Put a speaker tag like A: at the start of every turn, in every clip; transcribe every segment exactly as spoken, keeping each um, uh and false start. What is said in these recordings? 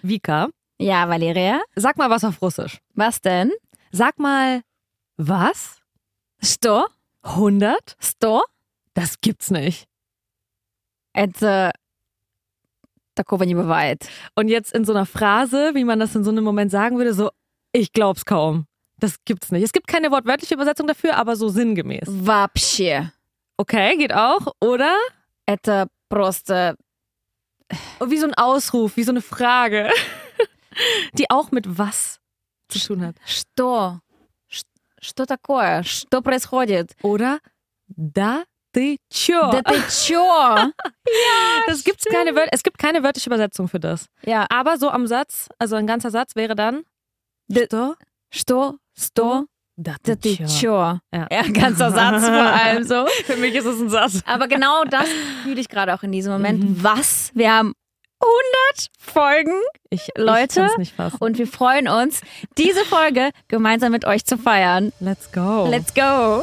A: Vika.
B: Ja, Valeria.
A: Sag mal was auf Russisch.
B: Was denn?
A: Sag mal, was?
B: Что?
A: hundert?
B: Сто?
A: Das gibt's nicht.
B: Это такого не бывает.
A: Und jetzt in so einer Phrase, wie man das in so einem Moment sagen würde, so, ich glaub's kaum. Das gibt's nicht. Es gibt keine wortwörtliche Übersetzung dafür, aber so sinngemäß.
B: Вообще.
A: Okay, geht auch. Oder?
B: Это просто...
A: Wie so ein Ausruf, wie so eine Frage, die auch mit was zu tun hat.
B: Что? Что такое? Что происходит?
A: Oder da ты чё?
B: Да ты чё?
A: Das gibt's keine Wör- es gibt keine wörtliche Übersetzung für das.
B: Ja.
A: Aber so am Satz, also ein ganzer Satz wäre dann
B: Что? Что? Что?
A: Da
B: Да ты чё?
A: Ja.
B: Ja, ganzer Satz vor allem so.
A: Für mich ist es ein Satz.
B: Aber genau das fühle ich gerade auch in diesem Moment. Was? Wir haben hundert Folgen,
A: Ich,
B: Leute.
A: ich kann's nicht fassen.
B: und wir freuen uns, diese Folge gemeinsam mit euch zu feiern.
A: Let's go.
B: Let's go!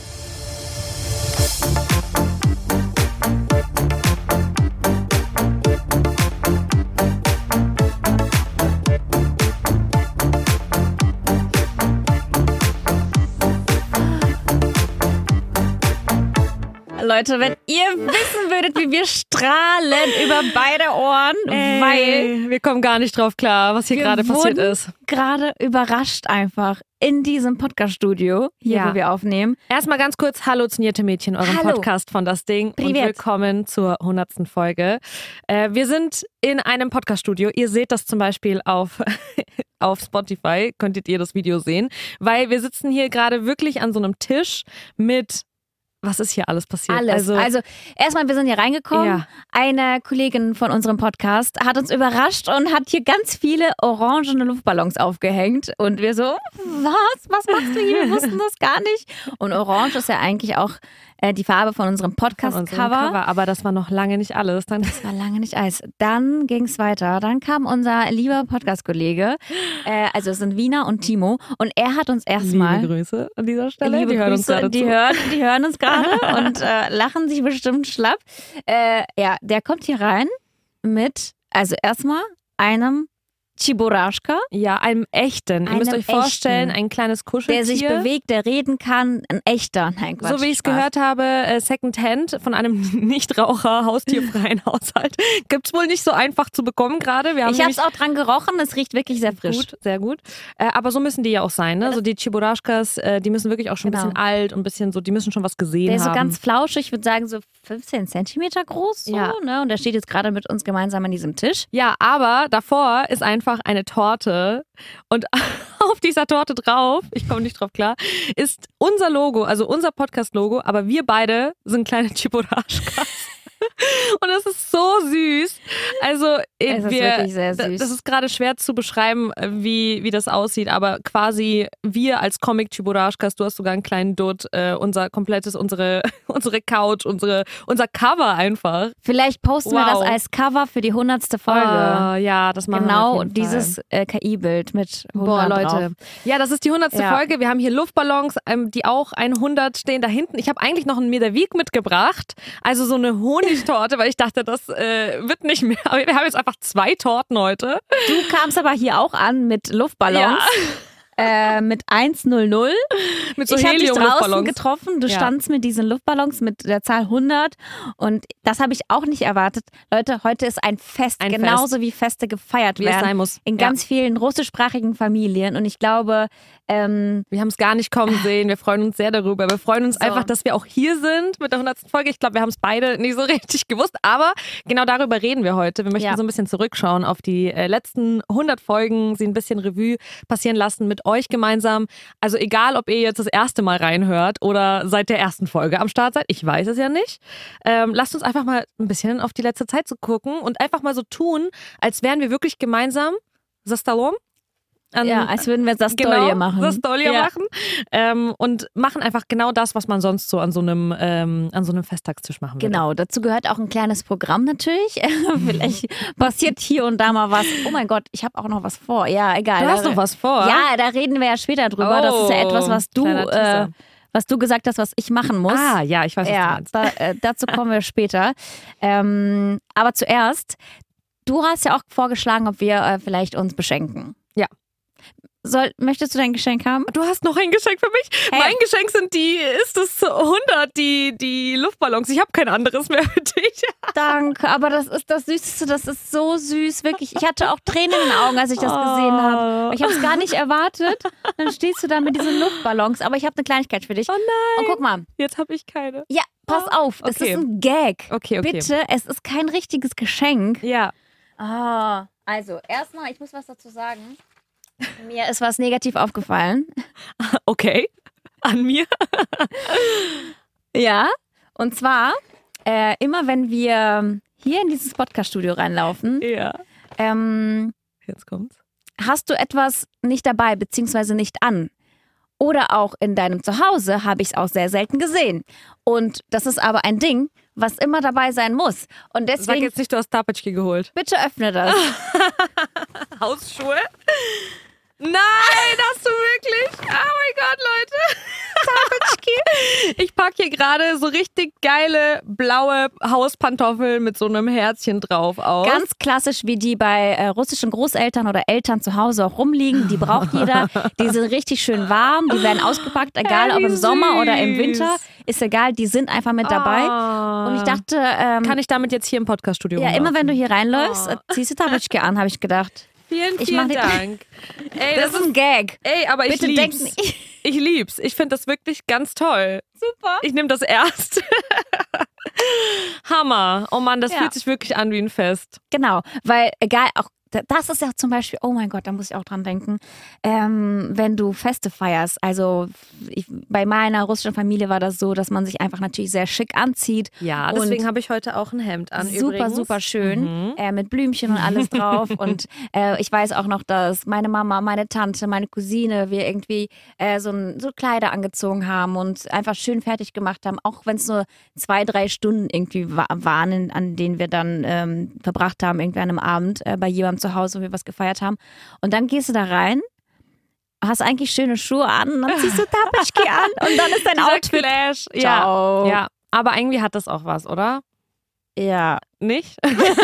B: Leute, wenn ihr wissen würdet, wie wir strahlen über beide Ohren,
A: Ey,
B: weil
A: wir kommen gar nicht drauf klar, was hier
B: wir
A: gerade passiert
B: wurden
A: ist.
B: gerade überrascht einfach in diesem Podcast-Studio, hier
A: Ja.
B: wo wir aufnehmen.
A: Erstmal ganz kurz, hallo zunierte Mädchen, eurem
B: Hallo.
A: Podcast von Das Ding.
B: Privet.
A: Und willkommen zur hundertsten Folge. Äh, wir sind in einem Podcast-Studio. Ihr seht das zum Beispiel auf, auf Spotify, könntet ihr das Video sehen, weil wir sitzen hier gerade wirklich an so einem Tisch mit, was ist hier alles passiert?
B: Alles.
A: Also,
B: Also, erstmal, wir sind hier reingekommen.
A: Ja.
B: Eine Kollegin von unserem Podcast hat uns überrascht und hat hier ganz viele orangene Luftballons aufgehängt. Und wir so, was? Was machst du hier? Wir wussten das gar nicht. Und orange ist ja eigentlich auch äh, die Farbe von unserem
A: von unserem
B: Podcast-Cover.
A: Cover, aber das war noch lange nicht alles. Dann
B: Das war lange nicht Eis. Dann ging es weiter. Dann kam unser lieber Podcast-Kollege, äh, also es sind Wiener und Timo. Und er hat uns erstmal...
A: liebe Grüße an dieser Stelle.
B: Liebe
A: die hören uns
B: Grüße,
A: gerade
B: die
A: zu.
B: hören, die hören uns gerade und äh, lachen sich bestimmt schlapp. Äh, ja, der kommt hier rein mit, also erstmal einem Chiburaschka,
A: Ja, einem echten. Ihr müsst
B: Einem
A: euch vorstellen,
B: echten.
A: ein kleines
B: der
A: Kuscheltier.
B: sich bewegt, der reden kann, ein echter. Nein, Quatsch,
A: So wie ich es
B: Spaß.
A: gehört habe, äh, Secondhand von einem Nichtraucher, haustierfreien Haushalt. Gibt's wohl nicht so einfach zu bekommen gerade. Wir haben
B: Ich habe es
A: nämlich-
B: auch dran gerochen, es riecht wirklich sehr frisch.
A: Gut, sehr gut. Äh, aber so müssen die ja auch sein, ne? So die Chiburaschkas, äh, die müssen wirklich auch schon
B: Genau.
A: ein bisschen alt und ein bisschen so, die müssen schon was gesehen
B: Der ist so
A: haben.
B: ganz flauschig, ich würde sagen so fünfzehn Zentimeter groß. So,
A: Ja.
B: ne? Und der steht jetzt gerade mit uns gemeinsam an diesem Tisch.
A: Ja, aber davor ist einfach eine Torte und auf dieser Torte drauf, ich komme nicht drauf klar, ist unser Logo, also unser Podcast-Logo, aber wir beide sind kleine Chiburaschkas. Und das ist so süß. Also äh,
B: Es ist
A: wir,
B: wirklich sehr
A: da-
B: süß.
A: das ist gerade schwer zu beschreiben, äh, wie, wie das aussieht, aber quasi wir als Comic Chiburaschkas, du hast sogar einen kleinen Dutt, äh, unser komplettes, unsere, unsere Couch, unsere, unser Cover einfach.
B: Vielleicht posten wir das
A: Wow.
B: als Cover für die hundertste Folge.
A: Ah, ja, das machen wir
B: Genau,
A: auf jeden
B: dieses
A: Fall.
B: äh, K I-Bild mit
A: Boah,
B: hundert
A: Leute.
B: drauf.
A: Ja, das ist die hundertste
B: Ja.
A: Folge. Wir haben hier Luftballons, ähm, die auch hundert stehen da hinten. Ich habe eigentlich noch einen Meter Wieg mitgebracht. Also so eine Honigtorte, weil ich dachte, das äh, wird nicht mehr. Aber wir haben jetzt einfach zwei Torten heute.
B: Du kamst aber hier auch an mit Luftballons. Äh, mit eins null null.
A: Mit so
B: Ich habe dich draußen
A: Helium-Luftballons.
B: getroffen. Du
A: Ja.
B: standst mit diesen Luftballons mit der Zahl hundert. Und das habe ich auch nicht erwartet. Leute, heute ist ein Fest.
A: Ein
B: genauso wie Feste gefeiert
A: Wie es
B: werden.
A: sein muss.
B: In
A: Ja.
B: ganz vielen russischsprachigen Familien. Und ich glaube, ähm,
A: Wir haben es gar nicht kommen sehen. Wir freuen uns sehr darüber. Wir freuen uns
B: So.
A: einfach, dass wir auch hier sind mit der hundertsten Folge. Ich glaube, wir haben es beide nicht so richtig gewusst. Aber genau darüber reden wir heute. Wir möchten
B: Ja.
A: so ein bisschen zurückschauen auf die äh, letzten hundert Folgen, sie ein bisschen Revue passieren lassen mit euch gemeinsam. Also egal, ob ihr jetzt das erste Mal reinhört oder seit der ersten Folge am Start seid. Ich weiß es ja nicht. Ähm, lasst uns einfach mal ein bisschen auf die letzte Zeit zu gucken und einfach mal so tun, als wären wir wirklich gemeinsam за столом. An,
B: ja, als würden wir das
A: genau,
B: Dolle machen.
A: das Dolle
B: Ja.
A: machen. Ähm, und machen einfach genau das, was man sonst so an so einem, ähm, an so einem Festtagstisch machen würde.
B: Genau, dazu gehört auch ein kleines Programm natürlich. Vielleicht passiert hier und da mal was. Oh mein Gott, ich habe auch noch was vor. Ja, egal.
A: Du hast
B: Da-
A: noch was vor?
B: Ja, da reden wir ja später drüber. das ist ja
A: Oh,
B: etwas, was du,
A: kleiner Teaser.
B: äh, was du gesagt hast, was ich machen muss.
A: Ah, ja, ich weiß, was du
B: ja,
A: meinst.
B: da, äh, dazu kommen wir später. Ähm, aber zuerst, du hast ja auch vorgeschlagen, ob wir äh, vielleicht uns beschenken.
A: Ja.
B: Soll, möchtest du dein Geschenk haben?
A: Du hast noch ein Geschenk für mich?
B: Hey.
A: Mein Geschenk sind die, ist es hundert, die, die Luftballons. Ich habe kein anderes mehr für dich.
B: Danke, aber das ist das Süßeste, das ist so süß, wirklich. Ich hatte auch Tränen in den Augen, als ich das gesehen habe. Ich habe es gar nicht erwartet. Dann stehst du da mit diesen Luftballons, aber ich habe eine Kleinigkeit für dich.
A: Oh nein.
B: Und guck mal.
A: Jetzt habe ich keine.
B: Ja, pass
A: Oh,
B: auf, das
A: okay.
B: ist ein Gag.
A: Okay, okay.
B: Bitte, es ist kein richtiges Geschenk.
A: Ja.
B: Ah, also erstmal, ich muss was dazu sagen. Mir ist was negativ aufgefallen.
A: Okay. An mir?
B: Ja, und zwar, äh, immer wenn wir hier in dieses Podcast-Studio reinlaufen,
A: Ja.
B: ähm,
A: Jetzt kommt's.
B: hast du etwas nicht dabei, beziehungsweise nicht an. Oder auch in deinem Zuhause habe ich es auch sehr selten gesehen. Und das ist aber ein Ding, was immer dabei sein muss. Und
A: Sag
B: deswegen,
A: jetzt nicht, du hast Tapetschki geholt.
B: bitte öffne das.
A: Hausschuhe? Nein, hast du wirklich? Oh mein Gott, Leute. Ich packe hier gerade so richtig geile blaue Hauspantoffeln mit so einem Herzchen drauf aus.
B: Ganz klassisch, wie die bei äh, russischen Großeltern oder Eltern zu Hause auch rumliegen. Die braucht jeder. Die sind richtig schön warm. Die werden ausgepackt, egal
A: Hey,
B: ob im
A: süß.
B: Sommer oder im Winter. Ist egal, die sind einfach mit dabei.
A: Ah.
B: Und ich dachte, ähm,
A: Kann ich damit jetzt hier im Podcaststudio
B: ja,
A: rumlaufen?
B: immer wenn du hier reinläufst,
A: Oh.
B: äh, ziehst du Tabitschke an, habe ich gedacht.
A: Vielen,
B: Ich
A: vielen
B: mach die-
A: Dank. Ey,
B: Das, ist ein Gag.
A: Ey, aber ich
B: Bitte
A: lieb's.
B: denk nicht.
A: Ich lieb's. Ich finde das wirklich ganz toll.
B: Super.
A: Ich nehme das erst. Hammer. Oh Mann, das
B: Ja.
A: fühlt sich wirklich an wie ein Fest.
B: Genau, weil egal, auch das ist ja zum Beispiel, oh mein Gott, da muss ich auch dran denken, ähm, wenn du Feste feierst. Also ich, bei meiner russischen Familie war das so, dass man sich einfach natürlich sehr schick anzieht.
A: Ja,
B: Und
A: deswegen habe ich heute auch ein Hemd an.
B: Super,
A: übrigens.
B: super schön,
A: Mhm.
B: äh, mit Blümchen und alles drauf. Und äh, ich weiß auch noch, dass meine Mama, meine Tante, meine Cousine, wir irgendwie äh, so, ein, so Kleider angezogen haben und einfach schön fertig gemacht haben, auch wenn es nur zwei, drei Stunden irgendwie wa waren, an denen wir dann ähm, verbracht haben, irgendwie an einem Abend äh, bei jemandem zu Hause, wo wir was gefeiert haben. Und dann gehst du da rein, hast eigentlich schöne Schuhe an und dann ziehst du Tapetschki an und dann ist dein
A: Dieser
B: Outfit.
A: Clash.
B: Ciao.
A: Ja, ja. Aber irgendwie hat das auch was, oder?
B: Ja.
A: Nicht?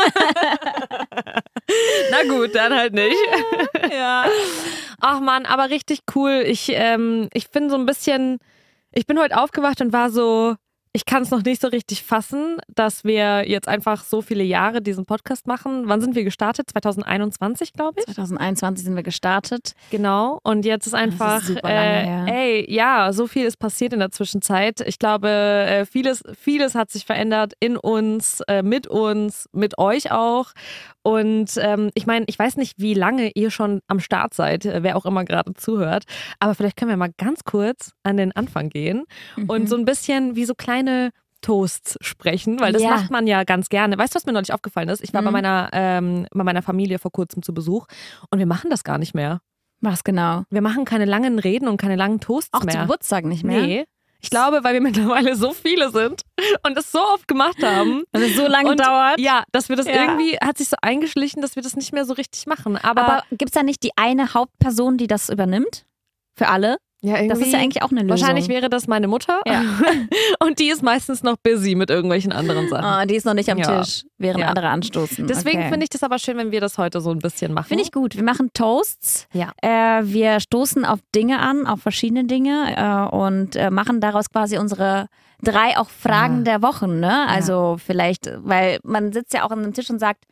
A: Na gut, dann halt nicht. Ja. Ach Mann, aber richtig cool. Ich, ähm, ich bin so ein bisschen, ich bin heute aufgewacht und war so, ich kann es noch nicht so richtig fassen, dass wir jetzt einfach so viele Jahre diesen Podcast machen. Wann sind wir gestartet? zwanzig einundzwanzig, glaube ich.
B: zwanzig einundzwanzig sind wir gestartet.
A: Genau. Und jetzt ist einfach,
B: ist super lange
A: äh,
B: her.
A: ey, ja, so viel ist passiert in der Zwischenzeit. Ich glaube, äh, vieles, vieles hat sich verändert in uns, äh, mit uns, mit euch auch. Und ähm, ich meine, ich weiß nicht, wie lange ihr schon am Start seid, äh, wer auch immer gerade zuhört. Aber vielleicht können wir mal ganz kurz an den Anfang gehen
B: Mhm.
A: und so ein bisschen wie so kleine Toasts sprechen, weil das
B: Ja.
A: macht man ja ganz gerne. Weißt du, was mir neulich aufgefallen ist? Ich war
B: Mhm.
A: bei meiner, ähm, bei meiner Familie vor kurzem zu Besuch und wir machen das gar nicht mehr.
B: Was genau?
A: Wir machen keine langen Reden und keine langen Toasts
B: Auch
A: mehr.
B: zum Geburtstag nicht mehr?
A: Nee. Ich glaube, weil wir mittlerweile so viele sind und das so oft gemacht haben.
B: Weil es so lange
A: Und
B: dauert.
A: Ja, dass wir das
B: Ja.
A: irgendwie, hat sich so eingeschlichen, dass wir das nicht mehr so richtig machen. Aber,
B: Aber gibt es da nicht die eine Hauptperson, die das übernimmt? Für alle?
A: ja, irgendwie,
B: Das ist ja eigentlich auch eine Lösung.
A: wahrscheinlich wäre das meine Mutter.
B: Ja.
A: Und die ist meistens noch busy mit irgendwelchen anderen Sachen.
B: Ah, die ist noch nicht am
A: Ja.
B: Tisch, während
A: Ja.
B: andere anstoßen.
A: Deswegen
B: okay.
A: finde ich das aber schön, wenn wir das heute so ein bisschen machen.
B: Finde ich gut. Wir machen Toasts.
A: Ja.
B: Äh, wir stoßen auf Dinge an, auf verschiedene Dinge äh, und äh, machen daraus quasi unsere drei auch Fragen
A: Ja.
B: der Wochen. Ne? Also vielleicht, weil man sitzt ja auch an einem Tisch und sagt,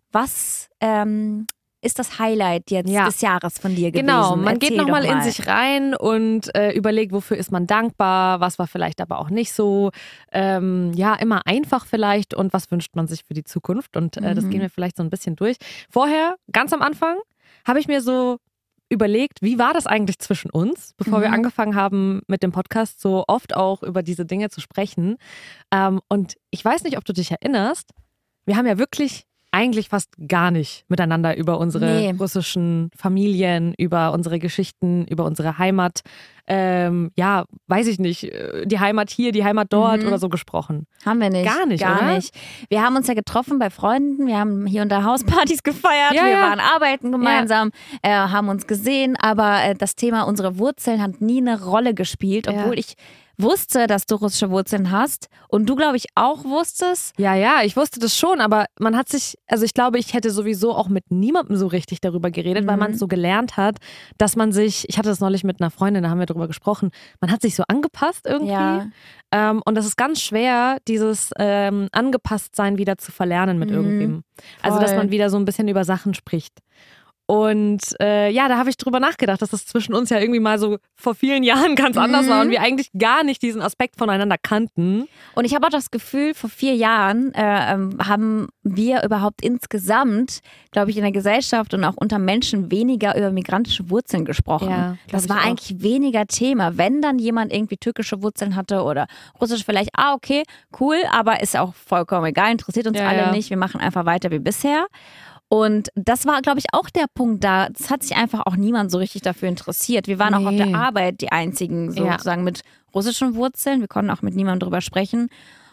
B: was ähm, ist das Highlight jetzt
A: Ja.
B: des Jahres von dir gewesen?
A: Genau, man geht
B: Erzähl
A: nochmal
B: doch
A: in
B: mal.
A: sich rein und äh, überlegt, wofür ist man dankbar, was war vielleicht aber auch nicht so, ähm, ja, immer einfach vielleicht und was wünscht man sich für die Zukunft und äh, das
B: Mhm.
A: gehen wir vielleicht so ein bisschen durch. Vorher, ganz am Anfang, habe ich mir so überlegt, wie war das eigentlich zwischen uns, bevor wir
B: Mhm.
A: angefangen haben mit dem Podcast so oft auch über diese Dinge zu sprechen. Ähm, und ich weiß nicht, ob du dich erinnerst, wir haben ja wirklich eigentlich fast gar nicht miteinander über unsere
B: Nee.
A: russischen Familien, über unsere Geschichten, über unsere Heimat, ähm, ja, weiß ich nicht, äh, die Heimat hier, die Heimat dort
B: Mhm.
A: oder so gesprochen.
B: Haben wir nicht.
A: Gar nicht,
B: Gar
A: oder?
B: nicht. Wir haben uns ja getroffen bei Freunden, wir haben hier und da Hauspartys gefeiert,
A: Ja,
B: wir
A: ja.
B: waren arbeiten gemeinsam, äh, haben uns gesehen, aber äh, das Thema unsere Wurzeln hat nie eine Rolle gespielt,
A: Ja.
B: obwohl ich wusste, dass du russische Wurzeln hast und du, glaube ich, auch wusstest.
A: Ja, ja, ich wusste das schon, aber man hat sich, also ich glaube, ich hätte sowieso auch mit niemandem so richtig darüber geredet, mhm. weil man es so gelernt hat, dass man sich, ich hatte das neulich mit einer Freundin, da haben wir darüber gesprochen, man hat sich so angepasst irgendwie. Ja. Ähm, und das ist ganz schwer, dieses ähm, Angepasstsein wieder zu verlernen mit mhm. irgendwem. Also, dass man wieder so ein bisschen über Sachen spricht. Und äh, ja, da habe ich drüber nachgedacht, dass das zwischen uns ja irgendwie mal so vor vielen Jahren ganz anders mhm. war und wir eigentlich gar nicht diesen Aspekt voneinander kannten.
B: Und ich habe auch das Gefühl, vor vier Jahren äh, haben wir überhaupt insgesamt, glaube ich, in der Gesellschaft und auch unter Menschen weniger über migrantische Wurzeln gesprochen. Ja, das war eigentlich weniger Thema. Wenn dann jemand irgendwie türkische Wurzeln hatte oder russisch vielleicht, ah okay, cool, aber ist auch vollkommen egal, interessiert uns ja, alle ja. nicht. Wir machen einfach weiter wie bisher. Und das war, glaube ich, auch der Punkt da. Es hat sich einfach auch niemand so richtig dafür interessiert. Wir waren nee. auch auf der Arbeit die einzigen sozusagen ja. mit russischen Wurzeln. Wir konnten auch mit niemandem drüber sprechen.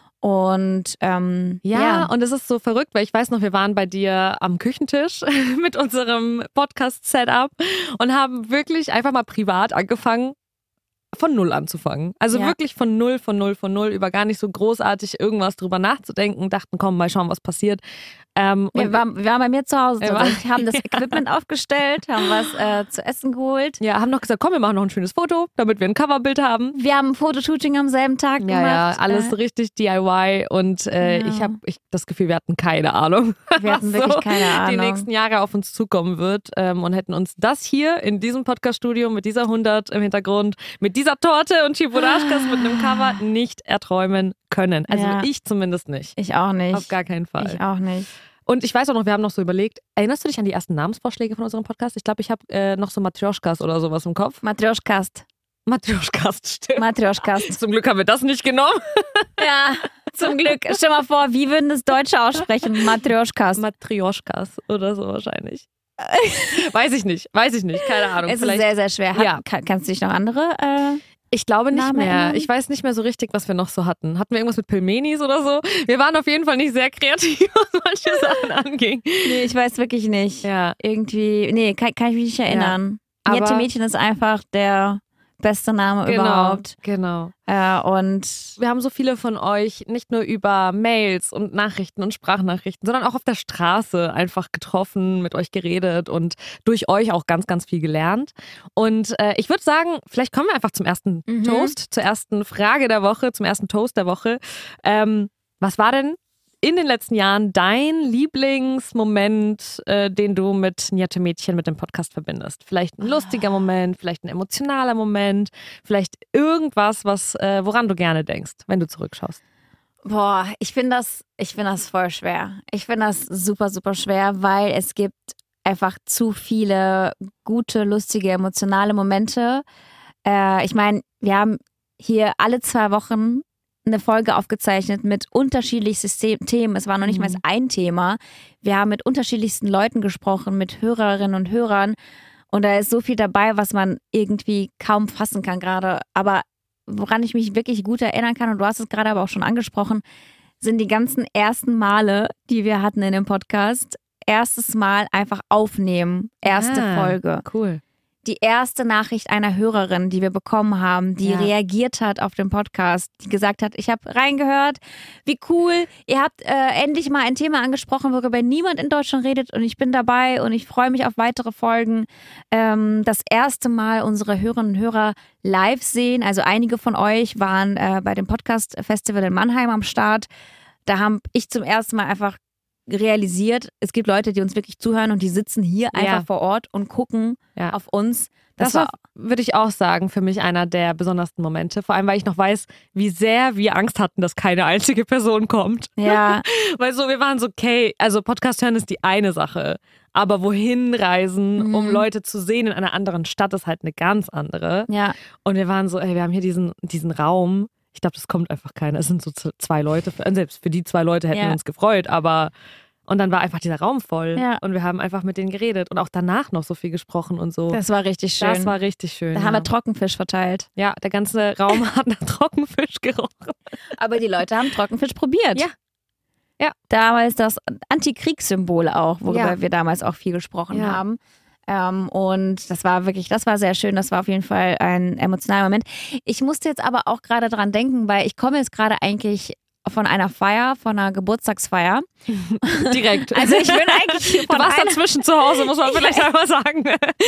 B: Und ähm,
A: ja, ja, und es ist so verrückt, weil ich weiß noch, wir waren bei dir am Küchentisch mit unserem Podcast-Setup und haben wirklich einfach mal privat angefangen, von Null anzufangen. Also ja. wirklich von Null, von Null, von Null, über gar nicht so großartig irgendwas drüber nachzudenken. Dachten, komm, mal schauen, was passiert. Ähm,
B: wir, waren, wir waren bei mir zu Hause, wir haben das Equipment ja. aufgestellt, haben was äh, zu essen geholt.
A: Ja, haben noch gesagt, komm, wir machen noch ein schönes Foto, damit wir ein Coverbild haben.
B: Wir haben ein Fotoshooting am selben Tag
A: ja,
B: gemacht.
A: Ja, alles äh. richtig D I Y und äh, ja. ich habe ich, das Gefühl, wir hatten keine Ahnung,
B: wir hatten wirklich so keine Ahnung.
A: die nächsten Jahre auf uns zukommen wird ähm, und hätten uns das hier in diesem Podcast-Studio mit dieser hundert im Hintergrund, mit dieser Torte und Chiburaschkas mit einem Cover nicht erträumen können. Also ja. ich zumindest nicht.
B: Ich auch nicht.
A: Auf gar keinen Fall.
B: Ich auch nicht.
A: Und ich weiß auch noch, wir haben noch so überlegt, erinnerst du dich an die ersten Namensvorschläge von unserem Podcast? Ich glaube, ich habe äh, noch so Matrioschkas oder sowas im Kopf.
B: Matrioschkast.
A: Matrioschkast, stimmt.
B: Matrioschkast.
A: Zum Glück haben wir das nicht genommen.
B: Ja, zum Glück. Stell mal vor, wie würden das Deutsche aussprechen? Matrioschkas.
A: Matrioschkas oder so wahrscheinlich. Weiß ich nicht, weiß ich nicht, keine Ahnung.
B: Es ist sehr, sehr schwer. Hat,
A: ja.
B: kann, kannst du dich noch andere äh,
A: Ich glaube nicht
B: Name
A: mehr.
B: erinnern?
A: Ich weiß nicht mehr so richtig, was wir noch so hatten. Hatten wir irgendwas mit Pilmenis oder so? Wir waren auf jeden Fall nicht sehr kreativ, was manche Sachen anging.
B: Nee, ich weiß wirklich nicht.
A: Ja.
B: Irgendwie, nee, kann, kann ich mich nicht erinnern.
A: Ja.
B: Niette Mädchen ist einfach der beste Name
A: genau,
B: überhaupt.
A: Genau.
B: Äh, und
A: wir haben so viele von euch nicht nur über Mails und Nachrichten und Sprachnachrichten, sondern auch auf der Straße einfach getroffen, mit euch geredet und durch euch auch ganz, ganz viel gelernt. Und äh, ich würde sagen, vielleicht kommen wir einfach zum ersten mhm. Toast, zur ersten Frage der Woche, zum ersten Toast der Woche. Ähm, was war denn in den letzten Jahren dein Lieblingsmoment, äh, den du mit Niette Mädchen, mit dem Podcast verbindest? Vielleicht ein lustiger Moment, vielleicht ein emotionaler Moment, vielleicht irgendwas, was, äh, woran du gerne denkst, wenn du zurückschaust.
B: Boah, ich finde das, ich finde das voll schwer. Ich finde das super, super schwer, weil es gibt einfach zu viele gute, lustige, emotionale Momente. Äh, ich meine, wir haben hier alle zwei Wochen eine Folge aufgezeichnet mit unterschiedlichsten Themen. Es war noch nicht mhm. mal ein Thema. Wir haben mit unterschiedlichsten Leuten gesprochen, mit Hörerinnen und Hörern. Und da ist so viel dabei, was man irgendwie kaum fassen kann gerade. Aber woran ich mich wirklich gut erinnern kann, und du hast es gerade aber auch schon angesprochen, sind die ganzen ersten Male, die wir hatten in dem Podcast. Erstes Mal einfach aufnehmen. Erste ah, Folge.
A: Cool.
B: Die erste Nachricht einer Hörerin, die wir bekommen haben, die ja. reagiert hat auf den Podcast, die gesagt hat, ich habe reingehört, wie cool, ihr habt äh, endlich mal ein Thema angesprochen, worüber niemand in Deutschland redet und ich bin dabei und ich freue mich auf weitere Folgen. Ähm, das erste Mal unsere Hörerinnen und Hörer live sehen, also einige von euch waren äh, bei dem Podcast-Festival in Mannheim am Start. Da habe ich zum ersten Mal einfach realisiert, es gibt Leute, die uns wirklich zuhören und die sitzen hier einfach
A: ja.
B: vor Ort und gucken ja. auf uns.
A: Das, das war, würde ich auch sagen, für mich einer der besondersten Momente. Vor allem, weil ich noch weiß, wie sehr wir Angst hatten, dass keine einzige Person kommt.
B: Ja.
A: Weil so, wir waren so, okay, also Podcast hören ist die eine Sache. Aber wohin reisen, mhm. um Leute zu sehen in einer anderen Stadt, ist halt eine ganz andere.
B: Ja.
A: Und wir waren so, ey, wir haben hier diesen, diesen Raum. Ich glaube, das kommt einfach keiner. Es sind so zwei Leute. Selbst für die zwei Leute hätten ja. wir uns gefreut. Aber und dann war einfach dieser Raum voll.
B: Ja.
A: Und wir haben einfach mit denen geredet. Und auch danach noch so viel gesprochen und so.
B: Das war richtig schön.
A: Das war richtig schön.
B: Da
A: ja.
B: haben wir Trockenfisch verteilt.
A: Ja, der ganze Raum hat nach Trockenfisch gerochen.
B: Aber die Leute haben Trockenfisch probiert.
A: Ja. Ja.
B: Damals das Antikriegssymbol auch, worüber ja. wir damals auch viel gesprochen
A: ja.
B: haben. Ähm, und das war wirklich, das war sehr schön. Das war auf jeden Fall ein emotionaler Moment. Ich musste jetzt aber auch gerade dran denken, weil ich komme jetzt gerade eigentlich von einer Feier, von einer Geburtstagsfeier.
A: Direkt.
B: Also ich bin eigentlich von
A: Du warst
B: einer,
A: dazwischen zu Hause, muss man vielleicht einmal sagen.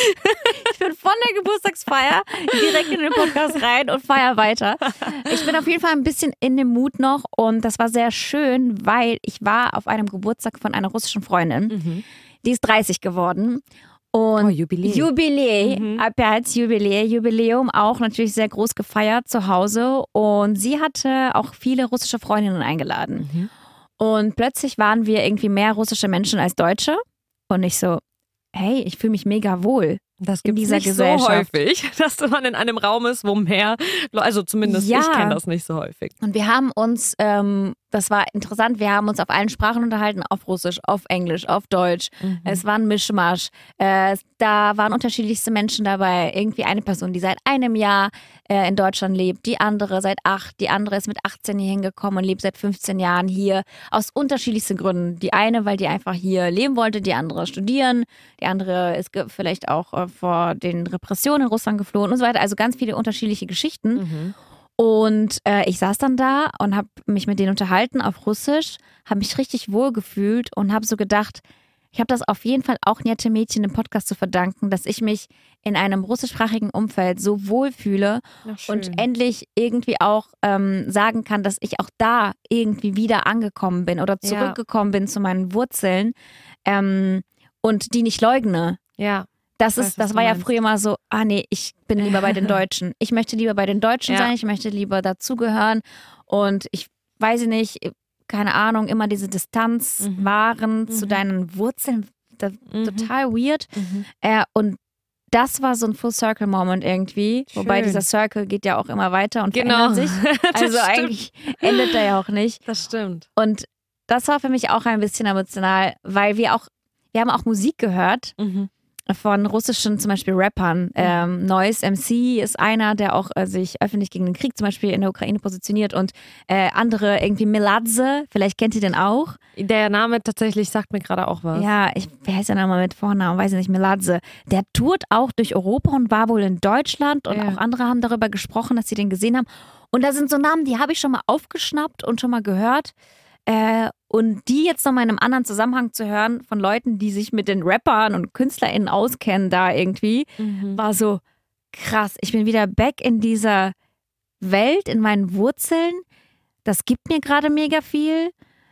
B: ich bin von der Geburtstagsfeier direkt in den Podcast rein und feier weiter. Ich bin auf jeden Fall ein bisschen in dem Mut noch und das war sehr schön, weil ich war auf einem Geburtstag von einer russischen Freundin.
A: Mhm.
B: Die ist dreißig geworden. Und
A: Oh, Jubiläe.
B: Jubiläe,
A: Mhm.
B: Abends Jubiläe, Jubiläum auch natürlich sehr groß gefeiert zu Hause. Und sie hatte auch viele russische Freundinnen eingeladen.
A: Mhm.
B: Und plötzlich waren wir irgendwie mehr russische Menschen als Deutsche. Und ich so, hey, ich fühle mich mega wohl.
A: Das
B: in
A: gibt
B: dieser
A: nicht so
B: Gesellschaft.
A: häufig, dass man in einem Raum ist, wo mehr, also zumindest
B: Ja.
A: ich kenne das nicht so häufig.
B: Und wir haben uns, ähm, das war interessant, wir haben uns auf allen Sprachen unterhalten, auf Russisch, auf Englisch, auf Deutsch.
A: Mhm.
B: Es war ein Mischmasch. Äh, da waren unterschiedlichste Menschen dabei. Irgendwie eine Person, die seit einem Jahr äh, in Deutschland lebt, die andere seit acht, die andere ist mit achtzehn hier hingekommen und lebt seit fünfzehn Jahren hier. Aus unterschiedlichsten Gründen. Die eine, weil die einfach hier leben wollte, die andere studieren, die andere ist ge- vielleicht auch äh, vor den Repressionen in Russland geflohen und so weiter. Also ganz viele unterschiedliche Geschichten.
A: Mhm.
B: Und äh, ich saß dann da und habe mich mit denen unterhalten auf Russisch, habe mich richtig wohl gefühlt und habe so gedacht, ich habe das auf jeden Fall auch Nette Mädchen im Podcast zu verdanken, dass ich mich in einem russischsprachigen Umfeld so wohl fühle
A: Ach, schön.
B: und endlich irgendwie auch ähm, sagen kann, dass ich auch da irgendwie wieder angekommen bin oder
A: Ja.
B: zurückgekommen bin zu meinen Wurzeln ähm, und die nicht leugne.
A: Ja.
B: Das,
A: Ich weiß,
B: ist,
A: was
B: das
A: du
B: war ja
A: meinst.
B: früher mal so, ah nee, ich bin lieber bei den Deutschen. Ich möchte lieber bei den Deutschen
A: Ja.
B: sein, ich möchte lieber dazugehören. Und ich weiß nicht, keine Ahnung, immer diese Distanz
A: Mhm.
B: wahren zu
A: Mhm.
B: deinen Wurzeln. Das,
A: Mhm.
B: Total weird.
A: Mhm.
B: Äh, und das war so ein Full-Circle-Moment irgendwie. Wobei
A: Schön.
B: dieser Circle geht ja auch immer weiter und
A: Genau.
B: verändert sich.
A: Das
B: Also
A: stimmt.
B: eigentlich endet er ja auch nicht.
A: Das stimmt.
B: Und das war für mich auch ein bisschen emotional, weil wir auch, wir haben auch Musik gehört
A: Mhm.
B: von russischen zum Beispiel Rappern. Ähm, Noise M C ist einer, der auch äh, sich öffentlich gegen den Krieg zum Beispiel in der Ukraine positioniert und äh, andere irgendwie Meladze, vielleicht kennt ihr den auch.
A: Der Name tatsächlich sagt mir gerade auch was.
B: Ja, ich, wer heißt der nochmal mit Vornamen, weiß ich nicht, Meladze. Der tourt auch durch Europa und war wohl in Deutschland und
A: Ja.
B: auch andere haben darüber gesprochen, dass sie den gesehen haben. Und da sind so Namen, die habe ich schon mal aufgeschnappt und schon mal gehört. Äh, und die jetzt nochmal in einem anderen Zusammenhang zu hören von Leuten, die sich mit den Rappern und KünstlerInnen auskennen da irgendwie,
A: Mhm.
B: war so krass. Ich bin wieder back in dieser Welt, in meinen Wurzeln. Das gibt mir gerade mega viel.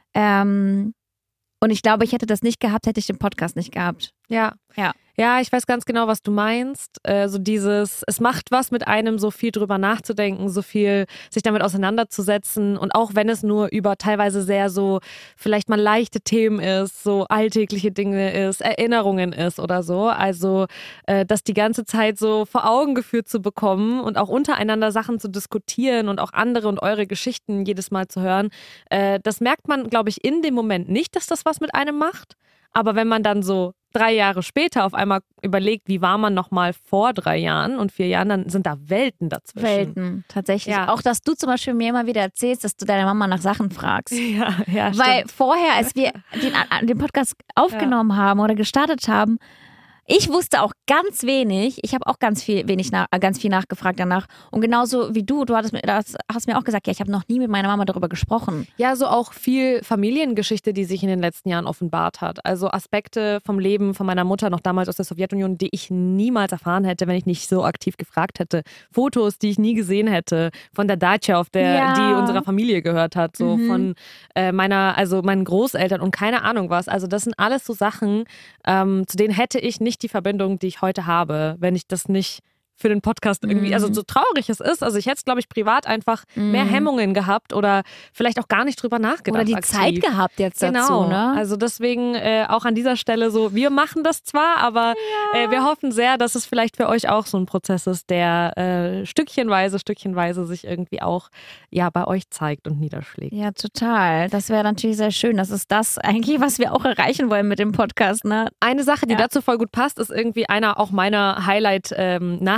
B: Ähm, und ich glaube, ich hätte das nicht gehabt, hätte ich den Podcast nicht gehabt.
A: Ja.
B: Ja.
A: Ja, ich weiß ganz genau, was du meinst. Äh, so dieses, es macht was mit einem, so viel drüber nachzudenken, so viel sich damit auseinanderzusetzen. Und auch wenn es nur über teilweise sehr so, vielleicht mal leichte Themen ist, so alltägliche Dinge ist, Erinnerungen ist oder so. Also, äh, das die ganze Zeit so vor Augen geführt zu bekommen und auch untereinander Sachen zu diskutieren und auch andere und eure Geschichten jedes Mal zu hören. Äh, das merkt man, glaube ich, in dem Moment nicht, dass das was mit einem macht. Aber wenn man dann so drei Jahre später auf einmal überlegt, wie war man noch mal vor drei Jahren und vier Jahren, dann sind da Welten dazwischen.
B: Welten, tatsächlich.
A: Ja.
B: Auch, dass du zum Beispiel mir immer wieder erzählst, dass du deine Mama nach Sachen fragst.
A: Ja, ja,
B: Weil
A: stimmt.
B: vorher, als wir den, den Podcast aufgenommen haben oder gestartet haben, ich wusste auch ganz wenig. Ich habe auch ganz viel, wenig nach, ganz viel nachgefragt danach. Und genauso wie du, du hattest mir, das, hast mir auch gesagt, ja, ich habe noch nie mit meiner Mama darüber gesprochen.
A: Ja, so auch viel Familiengeschichte, die sich in den letzten Jahren offenbart hat. Also Aspekte vom Leben von meiner Mutter noch damals aus der Sowjetunion, die ich niemals erfahren hätte, wenn ich nicht so aktiv gefragt hätte. Fotos, die ich nie gesehen hätte von der Datscha, auf der
B: Ja.
A: die unserer Familie gehört hat, so
B: Mhm.
A: von äh, meiner, also meinen Großeltern und keine Ahnung was. Also das sind alles so Sachen, ähm, zu denen hätte ich nicht die Verbindung, die ich heute habe, wenn ich das nicht für den Podcast irgendwie,
B: Mhm.
A: also so traurig es ist, also ich hätte es, glaube ich, privat einfach mehr
B: Mhm.
A: Hemmungen gehabt oder vielleicht auch gar nicht drüber nachgedacht.
B: Oder die
A: aktiv.
B: Zeit gehabt jetzt
A: Genau.
B: dazu, ne?
A: Also deswegen äh, auch an dieser Stelle so, wir machen das zwar, aber äh, wir hoffen sehr, dass es vielleicht für euch auch so ein Prozess ist, der äh, stückchenweise, stückchenweise sich irgendwie auch ja bei euch zeigt und niederschlägt.
B: Ja, total. Das wäre natürlich sehr schön. Das ist das eigentlich, was wir auch erreichen wollen mit dem Podcast, ne?
A: Eine Sache, die
B: Ja.
A: dazu voll gut passt, ist irgendwie einer auch meiner Highlight-Nachrichten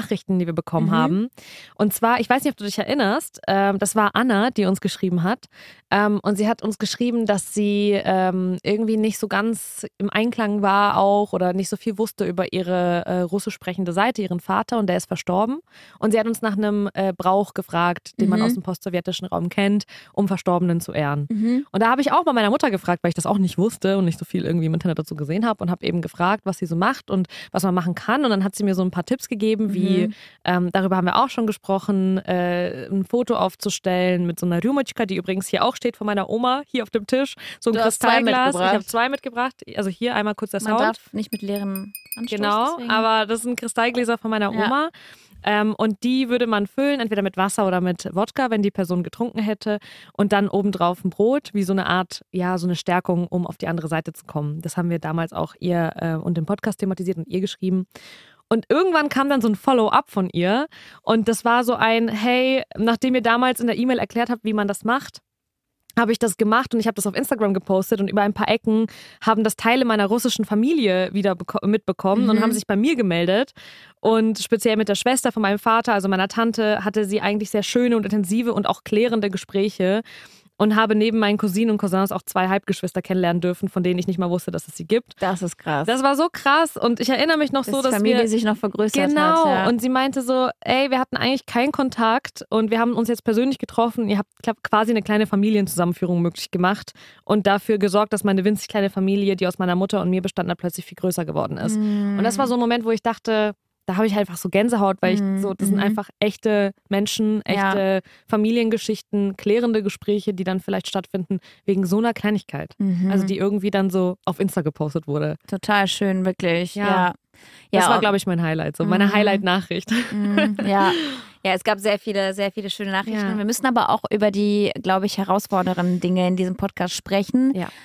A: Nachrichten, die wir bekommen
B: Mhm.
A: haben. Und zwar, ich weiß nicht, ob du dich erinnerst, ähm, das war Anna, die uns geschrieben hat. Ähm, und sie hat uns geschrieben, dass sie ähm, irgendwie nicht so ganz im Einklang war auch oder nicht so viel wusste über ihre äh, russisch sprechende Seite, ihren Vater, und der ist verstorben. Und sie hat uns nach einem äh, Brauch gefragt, den man
B: Mhm.
A: aus dem postsowjetischen Raum kennt, um Verstorbenen zu ehren.
B: Mhm.
A: Und da habe ich auch bei meiner Mutter gefragt, weil ich das auch nicht wusste und nicht so viel irgendwie im Internet dazu gesehen habe, und habe eben gefragt, was sie so macht und was man machen kann. Und dann hat sie mir so ein paar Tipps gegeben, wie,
B: Mhm.
A: ähm, darüber haben wir auch schon gesprochen, äh, ein Foto aufzustellen mit so einer Rümochka, die übrigens hier auch steht von meiner Oma, hier auf dem Tisch. So ein
B: Du hast zwei
A: Kristallglas. Ich
B: mitgebracht.
A: habe zwei mitgebracht. Also hier einmal kurz der
B: Man
A: Sound.
B: darf nicht mit leeren Anstoß.
A: Genau,
B: deswegen.
A: aber das sind Kristallgläser von meiner
B: Ja.
A: Oma. Ähm, und die würde man füllen, entweder mit Wasser oder mit Wodka, wenn die Person getrunken hätte. Und dann obendrauf ein Brot, wie so eine Art, ja, so eine Stärkung, um auf die andere Seite zu kommen. Das haben wir damals auch ihr äh, und im Podcast thematisiert und ihr geschrieben. Und irgendwann kam dann so ein Follow-up von ihr. Und das war so ein, hey, nachdem ihr damals in der E-Mail erklärt habt, wie man das macht, habe ich das gemacht und ich habe das auf Instagram gepostet, und über ein paar Ecken haben das Teile meiner russischen Familie wieder beko- mitbekommen
B: Mhm.
A: und haben sich bei mir gemeldet. Und speziell mit der Schwester von meinem Vater, also meiner Tante, hatte sie eigentlich sehr schöne und intensive und auch klärende Gespräche. Und habe neben meinen Cousinen und Cousins auch zwei Halbgeschwister kennenlernen dürfen, von denen ich nicht mal wusste, dass es sie gibt.
B: Das ist krass.
A: Das war so krass, und ich erinnere mich noch
B: dass
A: so,
B: die
A: dass
B: Familie
A: wir
B: sich noch vergrößert
A: Genau,
B: hat. Ja.
A: und sie meinte so, ey, wir hatten eigentlich keinen Kontakt und wir haben uns jetzt persönlich getroffen. Ihr habt kla- quasi eine kleine Familienzusammenführung möglich gemacht und dafür gesorgt, dass meine winzig kleine Familie, die aus meiner Mutter und mir bestand hat, plötzlich viel größer geworden ist.
B: Mm.
A: Und das war so ein Moment, wo ich dachte, da habe ich einfach so Gänsehaut, weil ich
B: Mhm,
A: so, das sind
B: mhm.
A: einfach echte Menschen, echte Familiengeschichten, klärende Gespräche, die dann vielleicht stattfinden wegen so einer Kleinigkeit.
B: Mhm.
A: Also die irgendwie dann so auf Insta gepostet wurde.
B: Total schön, wirklich.
A: Ja.
B: Ja.
A: Das
B: ja,
A: war,
B: und-
A: glaube ich, mein Highlight, so meine
B: Mhm.
A: Highlight-Nachricht.
B: Mm, ja. Ja, es gab sehr viele, sehr viele schöne Nachrichten.
A: Ja.
B: Wir müssen aber auch über die, glaube ich, herausfordernden Dinge in diesem Podcast sprechen.
A: Ja.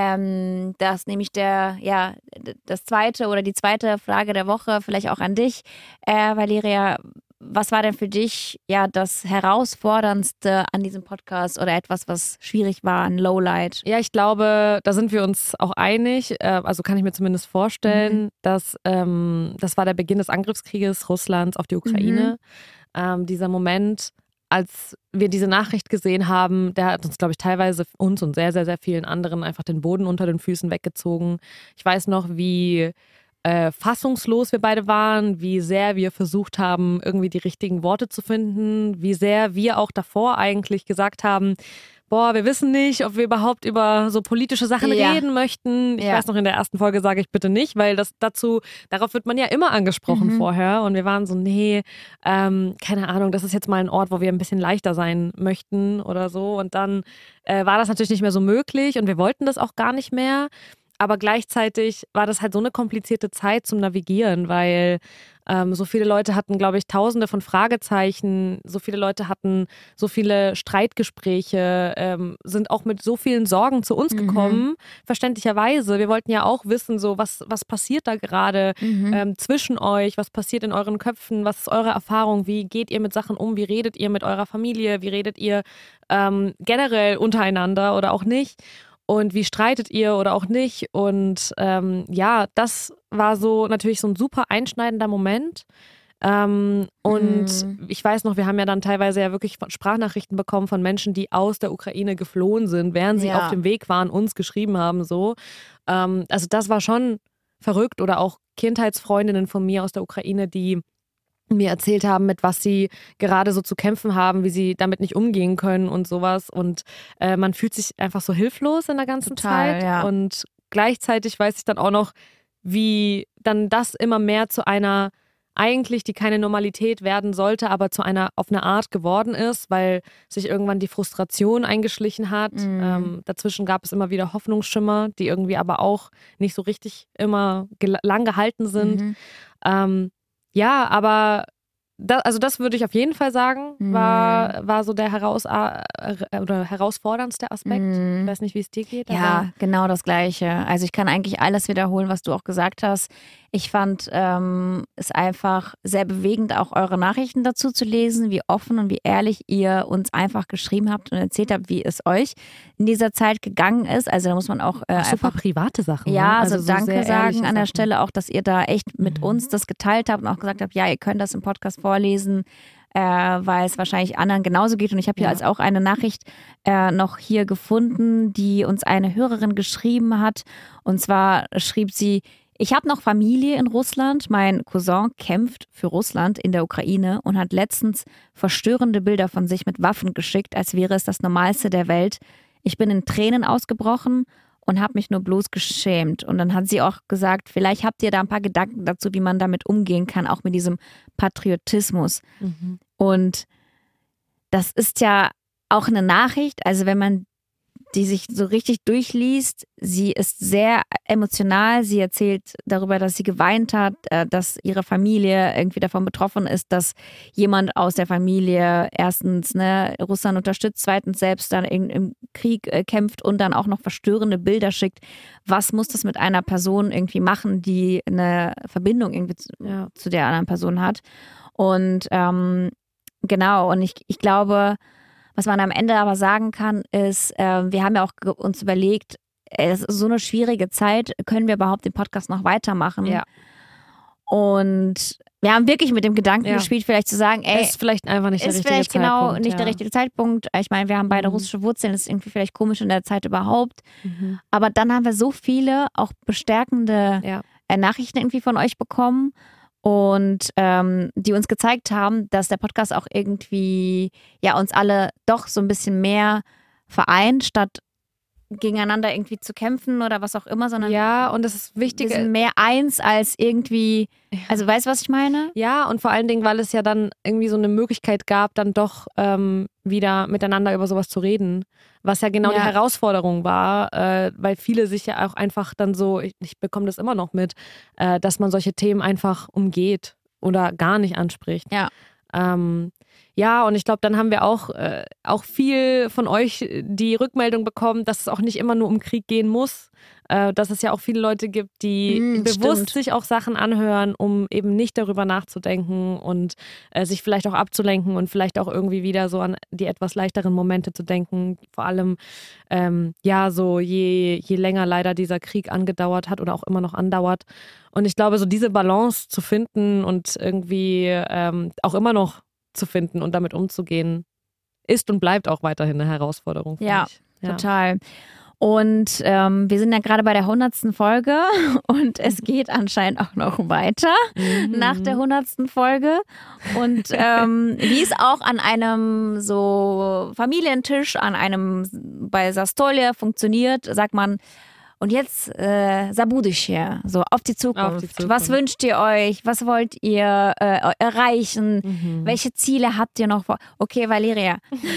B: Ähm, das ist nämlich der, ja, d- das zweite oder die zweite Frage der Woche, vielleicht auch an dich, äh, Valeria. Was war denn für dich ja das Herausforderndste an diesem Podcast oder etwas, was schwierig war, ein Lowlight?
A: Ja, ich glaube, da sind wir uns auch einig. Äh, Also kann ich mir zumindest vorstellen,
B: Mhm.
A: dass ähm, das war der Beginn des Angriffskrieges Russlands auf die Ukraine. Ähm, dieser Moment, als wir diese Nachricht gesehen haben, der hat uns, glaube ich, teilweise uns und sehr, sehr, sehr vielen anderen einfach den Boden unter den Füßen weggezogen. Ich weiß noch, wie äh, fassungslos wir beide waren, wie sehr wir versucht haben, irgendwie die richtigen Worte zu finden, wie sehr wir auch davor eigentlich gesagt haben, boah, wir wissen nicht, ob wir überhaupt über so politische Sachen
B: Ja.
A: reden möchten. Ich
B: Ja.
A: weiß noch, in der ersten Folge sage ich bitte nicht, weil das dazu, darauf wird man ja immer angesprochen
B: Mhm.
A: vorher. Und wir waren so, nee, ähm, keine Ahnung, das ist jetzt mal ein Ort, wo wir ein bisschen leichter sein möchten oder so. Und dann äh, war das natürlich nicht mehr so möglich und wir wollten das auch gar nicht mehr. Aber gleichzeitig war das halt so eine komplizierte Zeit zum Navigieren, weil ähm, so viele Leute hatten, glaube ich, tausende von Fragezeichen, so viele Leute hatten so viele Streitgespräche, ähm, sind auch mit so vielen Sorgen zu uns
B: Mhm.
A: gekommen, verständlicherweise. Wir wollten ja auch wissen, so was, was passiert da gerade
B: Mhm.
A: ähm, zwischen euch, was passiert in euren Köpfen, was ist eure Erfahrung, wie geht ihr mit Sachen um, wie redet ihr mit eurer Familie, wie redet ihr ähm, generell untereinander oder auch nicht. Und wie streitet ihr oder auch nicht? Und ähm, ja, das war so natürlich so ein super einschneidender Moment. Ähm, und
B: Mhm.
A: ich weiß noch, wir haben ja dann teilweise ja wirklich von Sprachnachrichten bekommen von Menschen, die aus der Ukraine geflohen sind, während sie
B: Ja.
A: auf dem Weg waren, uns geschrieben haben. So. Ähm, also das war schon verrückt. Oder auch Kindheitsfreundinnen von mir aus der Ukraine, die mir erzählt haben, mit was sie gerade so zu kämpfen haben, wie sie damit nicht umgehen können und sowas. Und äh, man fühlt sich einfach so hilflos in der ganzen
B: Total,
A: Zeit.
B: ja.
A: Und gleichzeitig weiß ich dann auch noch, wie dann das immer mehr zu einer, eigentlich die keine Normalität werden sollte, aber zu einer auf eine Art geworden ist, weil sich irgendwann die Frustration eingeschlichen hat.
B: Mhm.
A: Ähm, dazwischen gab es immer wieder Hoffnungsschimmer, die irgendwie aber auch nicht so richtig immer gel- lang gehalten sind.
B: Mhm.
A: Ähm, ja, aber da, also das würde ich auf jeden Fall sagen, war, war so der heraus, äh, oder herausforderndste Aspekt.
B: Mhm.
A: Ich weiß nicht, wie es dir geht.
B: Ja, genau das Gleiche. Also ich kann eigentlich alles wiederholen, was du auch gesagt hast. Ich fand ähm, es einfach sehr bewegend, auch eure Nachrichten dazu zu lesen, wie offen und wie ehrlich ihr uns einfach geschrieben habt und erzählt habt, wie es euch in dieser Zeit gegangen ist. Also da muss man auch äh,
A: Auch super
B: einfach
A: private Sachen.
B: ja,
A: ne?
B: also,
A: also so
B: danke
A: sehr
B: sagen
A: ehrliche
B: an der
A: Sachen.
B: Stelle auch, dass ihr da echt mit
A: Mhm.
B: uns das geteilt habt und auch gesagt habt, ja, ihr könnt das im Podcast vorlesen, äh, weil es wahrscheinlich anderen genauso geht. Und ich habe hier
A: Ja.
B: als auch eine Nachricht äh, noch hier gefunden, die uns eine Hörerin geschrieben hat. Und zwar schrieb sie: Ich habe noch Familie in Russland. Mein Cousin kämpft für Russland in der Ukraine und hat letztens verstörende Bilder von sich mit Waffen geschickt, als wäre es das Normalste der Welt. Ich bin in Tränen ausgebrochen und habe mich nur bloß geschämt. Und dann hat sie auch gesagt, vielleicht habt ihr da ein paar Gedanken dazu, wie man damit umgehen kann, auch mit diesem Patriotismus.
A: Mhm.
B: Und das ist ja auch eine Nachricht, also wenn man die sich so richtig durchliest. Sie ist sehr emotional. Sie erzählt darüber, dass sie geweint hat, dass ihre Familie irgendwie davon betroffen ist, dass jemand aus der Familie erstens ne, Russland unterstützt, zweitens selbst dann im, im Krieg äh, kämpft und dann auch noch verstörende Bilder schickt. Was muss das mit einer Person irgendwie machen, die eine Verbindung irgendwie zu,
A: Ja.
B: zu der anderen Person hat? Und ähm, genau, und ich, ich glaube, was man am Ende aber sagen kann, ist, äh, wir haben ja auch ge- uns überlegt, es ist so eine schwierige Zeit, können wir überhaupt den Podcast noch weitermachen?
A: Ja.
B: Und wir haben wirklich mit dem Gedanken
A: Ja.
B: gespielt, vielleicht zu sagen, ey,
A: Ist vielleicht einfach nicht der
B: ist
A: richtige
B: vielleicht genau
A: Zeitpunkt.
B: nicht
A: ja.
B: der richtige Zeitpunkt. Ich meine, wir haben beide
A: Mhm.
B: russische Wurzeln, das ist irgendwie vielleicht komisch in der Zeit überhaupt.
A: Mhm.
B: Aber dann haben wir so viele auch bestärkende
A: Ja.
B: äh, Nachrichten irgendwie von euch bekommen und ähm, die uns gezeigt haben, dass der Podcast auch irgendwie ja uns alle doch so ein bisschen mehr vereint, statt gegeneinander irgendwie zu kämpfen oder was auch immer, sondern
A: ja, und das ist wichtig.
B: wir sind mehr eins als irgendwie, also weißt du, was ich meine?
A: Ja, und vor allen Dingen, weil es ja dann irgendwie so eine Möglichkeit gab, dann doch ähm, wieder miteinander über sowas zu reden. Was ja genau
B: Ja.
A: die Herausforderung war, äh, weil viele sich ja auch einfach dann so, ich, ich bekomme das immer noch mit, äh, dass man solche Themen einfach umgeht oder gar nicht anspricht.
B: Ja.
A: Ähm, ja, und ich glaube, dann haben wir auch, äh, auch viel von euch die Rückmeldung bekommen, dass es auch nicht immer nur um Krieg gehen muss. Äh, dass es ja auch viele Leute gibt, die
B: Mm,
A: bewusst
B: stimmt.
A: sich auch Sachen anhören, um eben nicht darüber nachzudenken und äh, sich vielleicht auch abzulenken und vielleicht auch irgendwie wieder so an die etwas leichteren Momente zu denken. Vor allem, ähm, ja, so je, je länger leider dieser Krieg angedauert hat oder auch immer noch andauert. Und ich glaube, so diese Balance zu finden und irgendwie ähm, auch immer noch zu finden und damit umzugehen, ist und bleibt auch weiterhin eine Herausforderung. Für
B: Ja,
A: mich. Ja,
B: total. Und ähm, wir sind ja gerade bei der hundertsten Folge und es geht anscheinend auch noch weiter
A: Mhm.
B: nach der hundertsten Folge. Und ähm, wie es auch an einem so Familientisch, an einem bei Sastolia funktioniert, sagt man, und jetzt äh, Zabudischje, so auf die Zukunft.
A: Auf die Zukunft.
B: Was wünscht ihr euch? Was wollt ihr äh, erreichen?
A: Mhm.
B: Welche Ziele habt ihr noch vor? Okay, Valeria.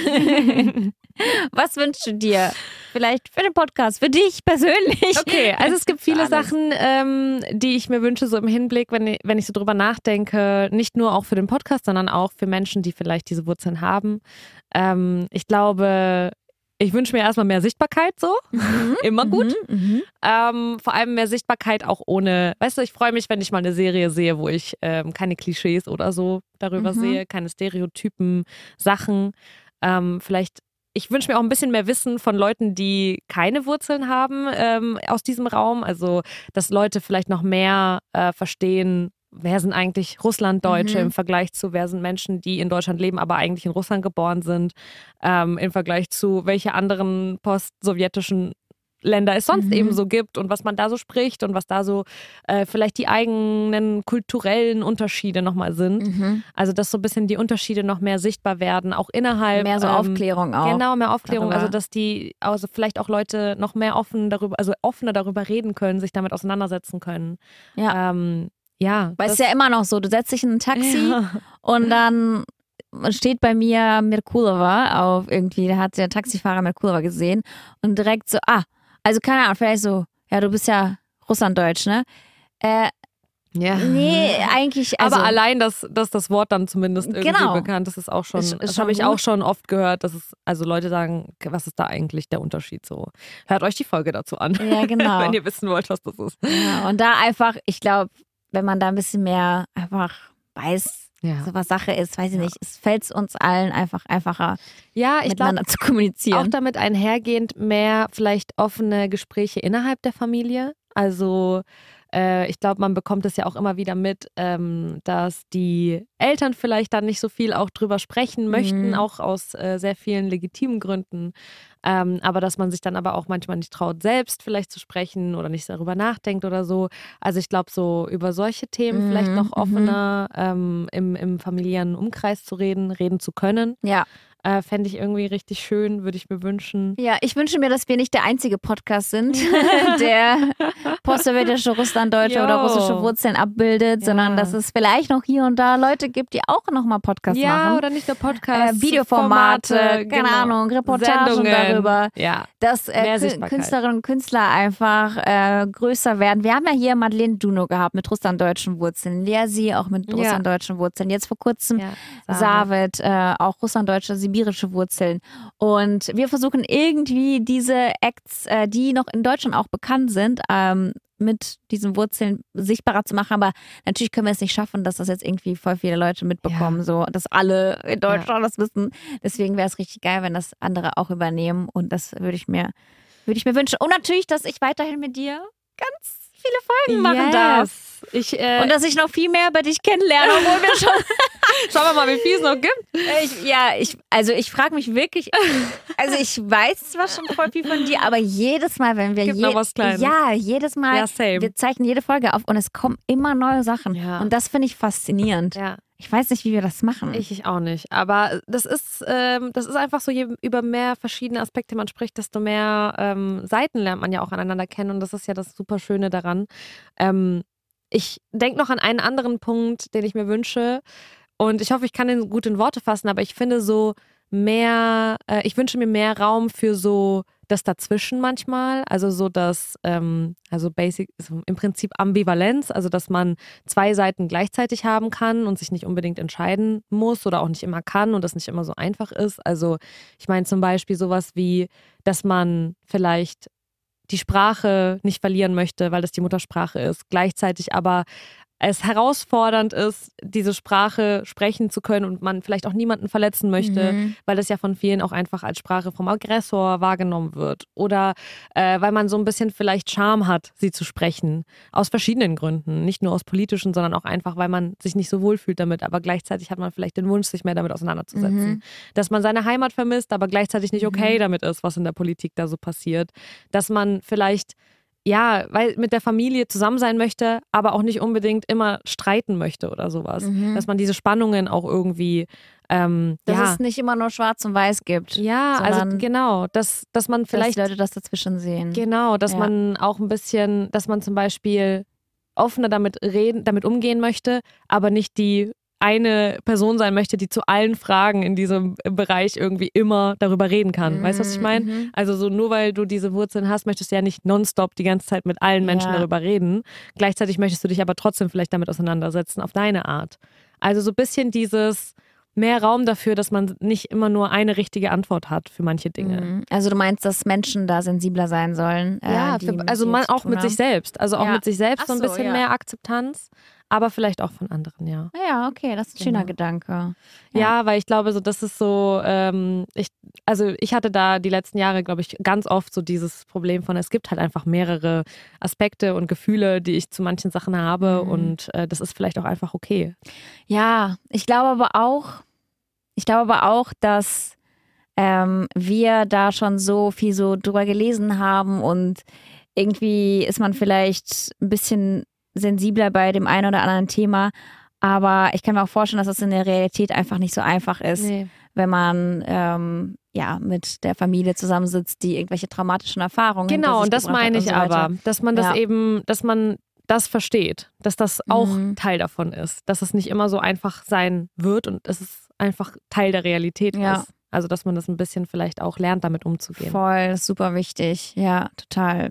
B: Was wünschst du dir? Vielleicht für den Podcast, für dich persönlich.
A: Okay, also es gibt viele
B: Für alles.
A: Sachen, ähm, die ich mir wünsche, so im Hinblick, wenn ich, wenn ich so drüber nachdenke, nicht nur auch für den Podcast, sondern auch für Menschen, die vielleicht diese Wurzeln haben. Ähm, ich glaube, ich wünsche mir erstmal mehr Sichtbarkeit, so. Immer gut.
B: Mhm, mhm.
A: Ähm, vor allem mehr Sichtbarkeit auch ohne, weißt du, ich freue mich, wenn ich mal eine Serie sehe, wo ich ähm, keine Klischees oder so darüber
B: Mhm.
A: sehe, keine Stereotypen, Sachen. Ähm, vielleicht, ich wünsche mir auch ein bisschen mehr Wissen von Leuten, die keine Wurzeln haben ähm, aus diesem Raum. Also, dass Leute vielleicht noch mehr äh, verstehen, wer sind eigentlich Russlanddeutsche
B: Mhm.
A: im Vergleich zu, wer sind Menschen, die in Deutschland leben, aber eigentlich in Russland geboren sind, ähm, im Vergleich zu, welche anderen post-sowjetischen Länder es sonst
B: Mhm.
A: eben so gibt und was man da so spricht und was da so äh, vielleicht die eigenen kulturellen Unterschiede nochmal sind.
B: Mhm.
A: Also, dass so ein bisschen die Unterschiede noch mehr sichtbar werden, auch innerhalb.
B: Mehr so
A: ähm,
B: Aufklärung auch.
A: Genau, mehr Aufklärung.
B: darüber.
A: Also, dass die, also vielleicht auch Leute noch mehr offen darüber, also offener darüber reden können, sich damit auseinandersetzen können.
B: Ja.
A: Ähm, ja.
B: Weil es
A: das-
B: ist ja immer noch so, du setzt dich in ein Taxi
A: Ja.
B: und dann steht bei mir Merkulova auf irgendwie, da hat der Taxifahrer Merkulova gesehen und direkt so, ah, also keine Ahnung, vielleicht so, ja, du bist ja Russlanddeutsch, ne? Äh,
A: Ja.
B: nee, eigentlich, also,
A: Aber allein, dass, dass das Wort dann zumindest irgendwie
B: Genau.
A: bekannt ist, ist auch schon,
B: Ist- ist
A: das
B: schon
A: habe ich
B: gut.
A: auch schon oft gehört, dass es, also Leute sagen, was ist da eigentlich der Unterschied so? Hört euch die Folge dazu an,
B: ja, genau.
A: wenn ihr wissen wollt, was das ist.
B: Ja, und da einfach, ich glaube, wenn man da ein bisschen mehr einfach weiß,
A: Ja.
B: so was Sache ist, weiß ich
A: Ja.
B: nicht, es fällt uns allen einfach einfacher,
A: Ja, ich glaube,
B: miteinander zu kommunizieren.
A: auch damit einhergehend mehr vielleicht offene Gespräche innerhalb der Familie. Also äh, ich glaube, man bekommt es ja auch immer wieder mit, ähm, dass die Eltern vielleicht dann nicht so viel auch drüber sprechen möchten,
B: Mhm.
A: auch aus äh, sehr vielen legitimen Gründen. Ähm, aber dass man sich dann aber auch manchmal nicht traut, selbst vielleicht zu sprechen oder nicht darüber nachdenkt oder so. Also ich glaube, so über solche Themen
B: Mhm,
A: vielleicht noch
B: mhm.
A: offener ähm, im, im familiären Umkreis zu reden, reden zu können.
B: Ja.
A: Äh, Fände ich irgendwie richtig schön, würde ich mir wünschen.
B: Ja, ich wünsche mir, dass wir nicht der einzige Podcast sind, der postsowjetische, russlanddeutsche oder
A: Jo.
B: russische Wurzeln abbildet,
A: Ja.
B: sondern dass es vielleicht noch hier und da Leute gibt, die auch nochmal Podcasts
A: Ja,
B: machen.
A: oder nicht nur
B: Äh,
A: Podcasts,
B: Videoformate,
A: Formate,
B: keine
A: genau.
B: Ahnung, Reportagen
A: Sendungen.
B: darüber,
A: Ja,
B: dass äh,
A: Mehr
B: Kün-
A: Sichtbarkeit.
B: Künstlerinnen und Künstler einfach äh, größer werden. Wir haben ja hier Madeleine Duno gehabt mit russlanddeutschen Wurzeln, Lersi auch mit
A: Ja.
B: russlanddeutschen Wurzeln, jetzt vor kurzem
A: ja.
B: Savet, äh, auch russlanddeutsche, sibirische Wurzeln. Und wir versuchen irgendwie diese Acts, äh, die noch in Deutschland auch bekannt sind, ähm, mit diesen Wurzeln sichtbarer zu machen. Aber natürlich können wir es nicht schaffen, dass das jetzt irgendwie voll viele Leute mitbekommen,
A: Ja.
B: so, dass alle in Deutschland das wissen. Deswegen wäre es richtig geil, wenn das andere auch übernehmen. Und das würde ich mir, würde ich mir wünschen. Und natürlich, dass ich weiterhin mit dir ganz viele Folgen machen
A: yes.
B: darf.
A: Ich, äh,
B: Und dass ich noch viel mehr über dich kennenlerne, obwohl wir schon
A: schauen wir mal, wie viel es noch gibt.
B: Ich, ja, ich, also ich frage mich wirklich, also ich weiß zwar schon voll viel von dir, aber jedes Mal, wenn wir
A: Gibt
B: je,
A: noch was Kleines.
B: ja, jedes Mal,
A: Ja, same.
B: wir zeichnen jede Folge auf und es kommen immer neue Sachen.
A: Ja.
B: Und das finde ich faszinierend.
A: Ja,
B: Ich weiß nicht, wie wir das machen.
A: ich, ich auch nicht. Aber das ist, ähm, das ist einfach so, je über mehr verschiedene Aspekte man spricht, desto mehr ähm, Seiten lernt man ja auch aneinander kennen. Und das ist ja das super Schöne daran. Ähm, ich denke noch an einen anderen Punkt, den ich mir wünsche. Und ich hoffe, ich kann den gut in Worte fassen, aber ich finde so mehr, äh, ich wünsche mir mehr Raum für so das Dazwischen manchmal, also so das, ähm, also basic, so im Prinzip Ambivalenz, also dass man zwei Seiten gleichzeitig haben kann und sich nicht unbedingt entscheiden muss oder auch nicht immer kann und das nicht immer so einfach ist. Also ich meine zum Beispiel sowas wie, dass man vielleicht die Sprache nicht verlieren möchte, weil das die Muttersprache ist, gleichzeitig aber es herausfordernd ist, diese Sprache sprechen zu können und man vielleicht auch niemanden verletzen möchte,
B: Mhm.
A: weil das ja von vielen auch einfach als Sprache vom Aggressor wahrgenommen wird. Oder äh, weil man so ein bisschen vielleicht Scham hat, sie zu sprechen. Aus verschiedenen Gründen. Nicht nur aus politischen, sondern auch einfach, weil man sich nicht so wohlfühlt damit. Aber gleichzeitig hat man vielleicht den Wunsch, sich mehr damit auseinanderzusetzen.
B: Mhm.
A: Dass man seine Heimat vermisst, aber gleichzeitig nicht okay damit ist, was in der Politik da so passiert. Dass man vielleicht ja, weil mit der Familie zusammen sein möchte, aber auch nicht unbedingt immer streiten möchte oder sowas.
B: Mhm.
A: Dass man diese Spannungen auch irgendwie, ähm,
B: Dass
A: ja,
B: es nicht immer nur schwarz und weiß gibt.
A: ja, also
B: sondern
A: genau, dass, dass man
B: Dass
A: vielleicht,
B: die Leute das dazwischen sehen.
A: genau, dass
B: Ja.
A: man auch ein bisschen, dass man zum Beispiel offener damit reden, damit umgehen möchte, aber nicht die eine Person sein möchte, die zu allen Fragen in diesem Bereich irgendwie immer darüber reden kann. Weißt du, was ich meine?
B: Mhm.
A: Also so nur weil du diese Wurzeln hast, möchtest du ja nicht nonstop die ganze Zeit mit allen Menschen
B: Ja.
A: darüber reden. Gleichzeitig möchtest du dich aber trotzdem vielleicht damit auseinandersetzen, auf deine Art. Also so ein bisschen dieses mehr Raum dafür, dass man nicht immer nur eine richtige Antwort hat für manche Dinge.
B: Mhm. Also du meinst, dass Menschen da sensibler sein sollen? Äh,
A: Ja,
B: die
A: für,
B: mit
A: also
B: dir
A: man
B: zu
A: auch
B: tun
A: mit sich
B: haben?
A: selbst. Also auch
B: Ja.
A: mit sich selbst
B: Ach
A: so ein
B: so,
A: bisschen
B: ja.
A: mehr Akzeptanz, aber vielleicht auch von anderen, ja.
B: Ja, okay, das ist ein schöner
A: Genau.
B: Gedanke.
A: Ja, weil ich glaube, so das ist so, ähm, ich, also ich hatte da die letzten Jahre, glaube ich, ganz oft so dieses Problem von, es gibt halt einfach mehrere Aspekte und Gefühle, die ich zu manchen Sachen habe
B: Mhm.
A: und äh, das ist vielleicht auch einfach okay.
B: Ja, ich glaube aber auch, ich glaube aber auch, dass ähm, wir da schon so viel so drüber gelesen haben und irgendwie ist man vielleicht ein bisschen sensibler bei dem einen oder anderen Thema. Aber ich kann mir auch vorstellen, dass das in der Realität einfach nicht so einfach ist,
A: Nee.
B: wenn man ähm, ja mit der Familie zusammensitzt, die irgendwelche traumatischen Erfahrungen hinter
A: Genau,
B: sich
A: und das
B: gebracht hat
A: meine
B: und
A: ich
B: so weiter.
A: aber, dass man das
B: Ja.
A: eben, dass man das versteht, dass das auch
B: Mhm.
A: Teil davon ist, dass es nicht immer so einfach sein wird und es ist einfach Teil der Realität
B: Ja.
A: ist. Also, dass man das ein bisschen vielleicht auch lernt, damit umzugehen.
B: Voll, das ist super wichtig. Ja, total.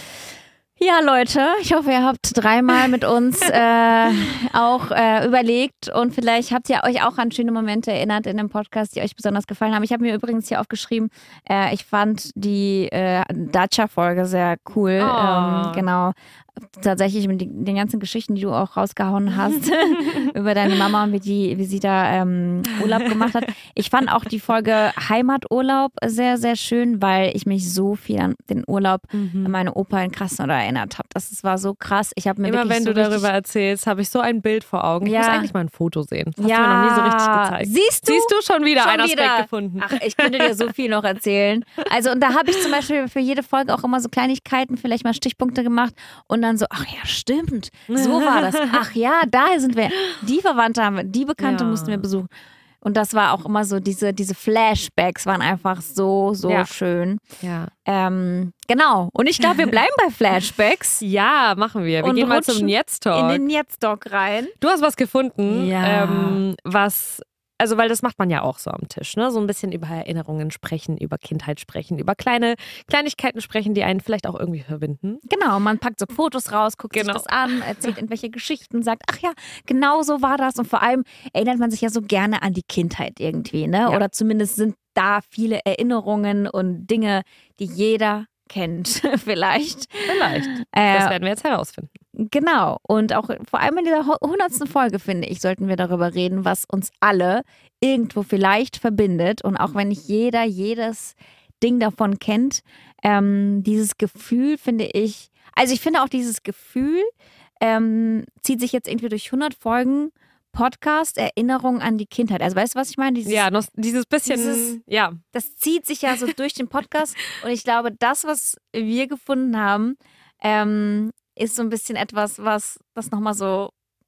B: Ja, Leute, ich hoffe, ihr habt dreimal mit uns äh, auch äh, überlegt und vielleicht habt ihr euch auch an schöne Momente erinnert in dem Podcast, die euch besonders gefallen haben. Ich habe mir übrigens hier aufgeschrieben, äh, ich fand die äh, Dacia-Folge sehr cool.
A: Oh.
B: Ähm, genau. tatsächlich mit den, den ganzen Geschichten, die du auch rausgehauen hast, über deine Mama und wie, die, wie sie da ähm, Urlaub gemacht hat. Ich fand auch die Folge Heimaturlaub sehr, sehr schön, weil ich mich so viel an den Urlaub mhm. an meine Opa in Krasnodar erinnert habe. Das, das war so krass. Ich mir
A: Immer wenn
B: so
A: du darüber erzählst, habe ich so ein Bild vor Augen. Ich
B: ja.
A: muss eigentlich mal ein Foto sehen. Das hast
B: ja.
A: du mir noch nie so richtig gezeigt.
B: Siehst du?
A: Siehst du schon wieder
B: schon
A: einen
B: wieder.
A: Aspekt gefunden.
B: Ach, ich könnte dir so viel noch erzählen. Also und da habe ich zum Beispiel für jede Folge auch immer so Kleinigkeiten, vielleicht mal Stichpunkte gemacht und dann so, ach ja, stimmt, so war das. Ach ja, da sind wir. Die Verwandte haben wir, die Bekannte ja. mussten wir besuchen. Und das war auch immer so, diese, diese Flashbacks waren einfach so, so
A: ja.
B: schön.
A: Ja.
B: Ähm, genau. Und ich glaube, wir bleiben bei Flashbacks.
A: Ja, machen wir. Wir
B: und
A: gehen mal zum Jetzt-Talk.
B: In den Jetzt-Talk rein.
A: Du hast was gefunden,
B: ja.
A: ähm, was... Also, weil das macht man ja auch so am Tisch, ne? So ein bisschen über Erinnerungen sprechen, über Kindheit sprechen, über kleine Kleinigkeiten sprechen, die einen vielleicht auch irgendwie verbinden.
B: Genau, man packt so Fotos raus, guckt genau. sich das an, erzählt irgendwelche Geschichten, sagt, ach ja, genau so war das. Und vor allem erinnert man sich ja so gerne an die Kindheit irgendwie, ne? Ja. Oder zumindest sind da viele Erinnerungen und Dinge, die jeder kennt, vielleicht.
A: Vielleicht. Äh, das werden wir jetzt herausfinden.
B: Genau. Und auch vor allem in dieser hundertsten Folge, finde ich, sollten wir darüber reden, was uns alle irgendwo vielleicht verbindet. Und auch wenn nicht jeder jedes Ding davon kennt, ähm, dieses Gefühl finde ich, also ich finde auch dieses Gefühl ähm, zieht sich jetzt irgendwie durch hundert Folgen Podcast, Erinnerung an die Kindheit. Also weißt du, was ich meine? Dieses,
A: ja, noch, dieses bisschen,
B: dieses,
A: ja.
B: Das zieht sich ja so durch den Podcast. Und ich glaube, das, was wir gefunden haben, ähm, ist so ein bisschen etwas, was das nochmal so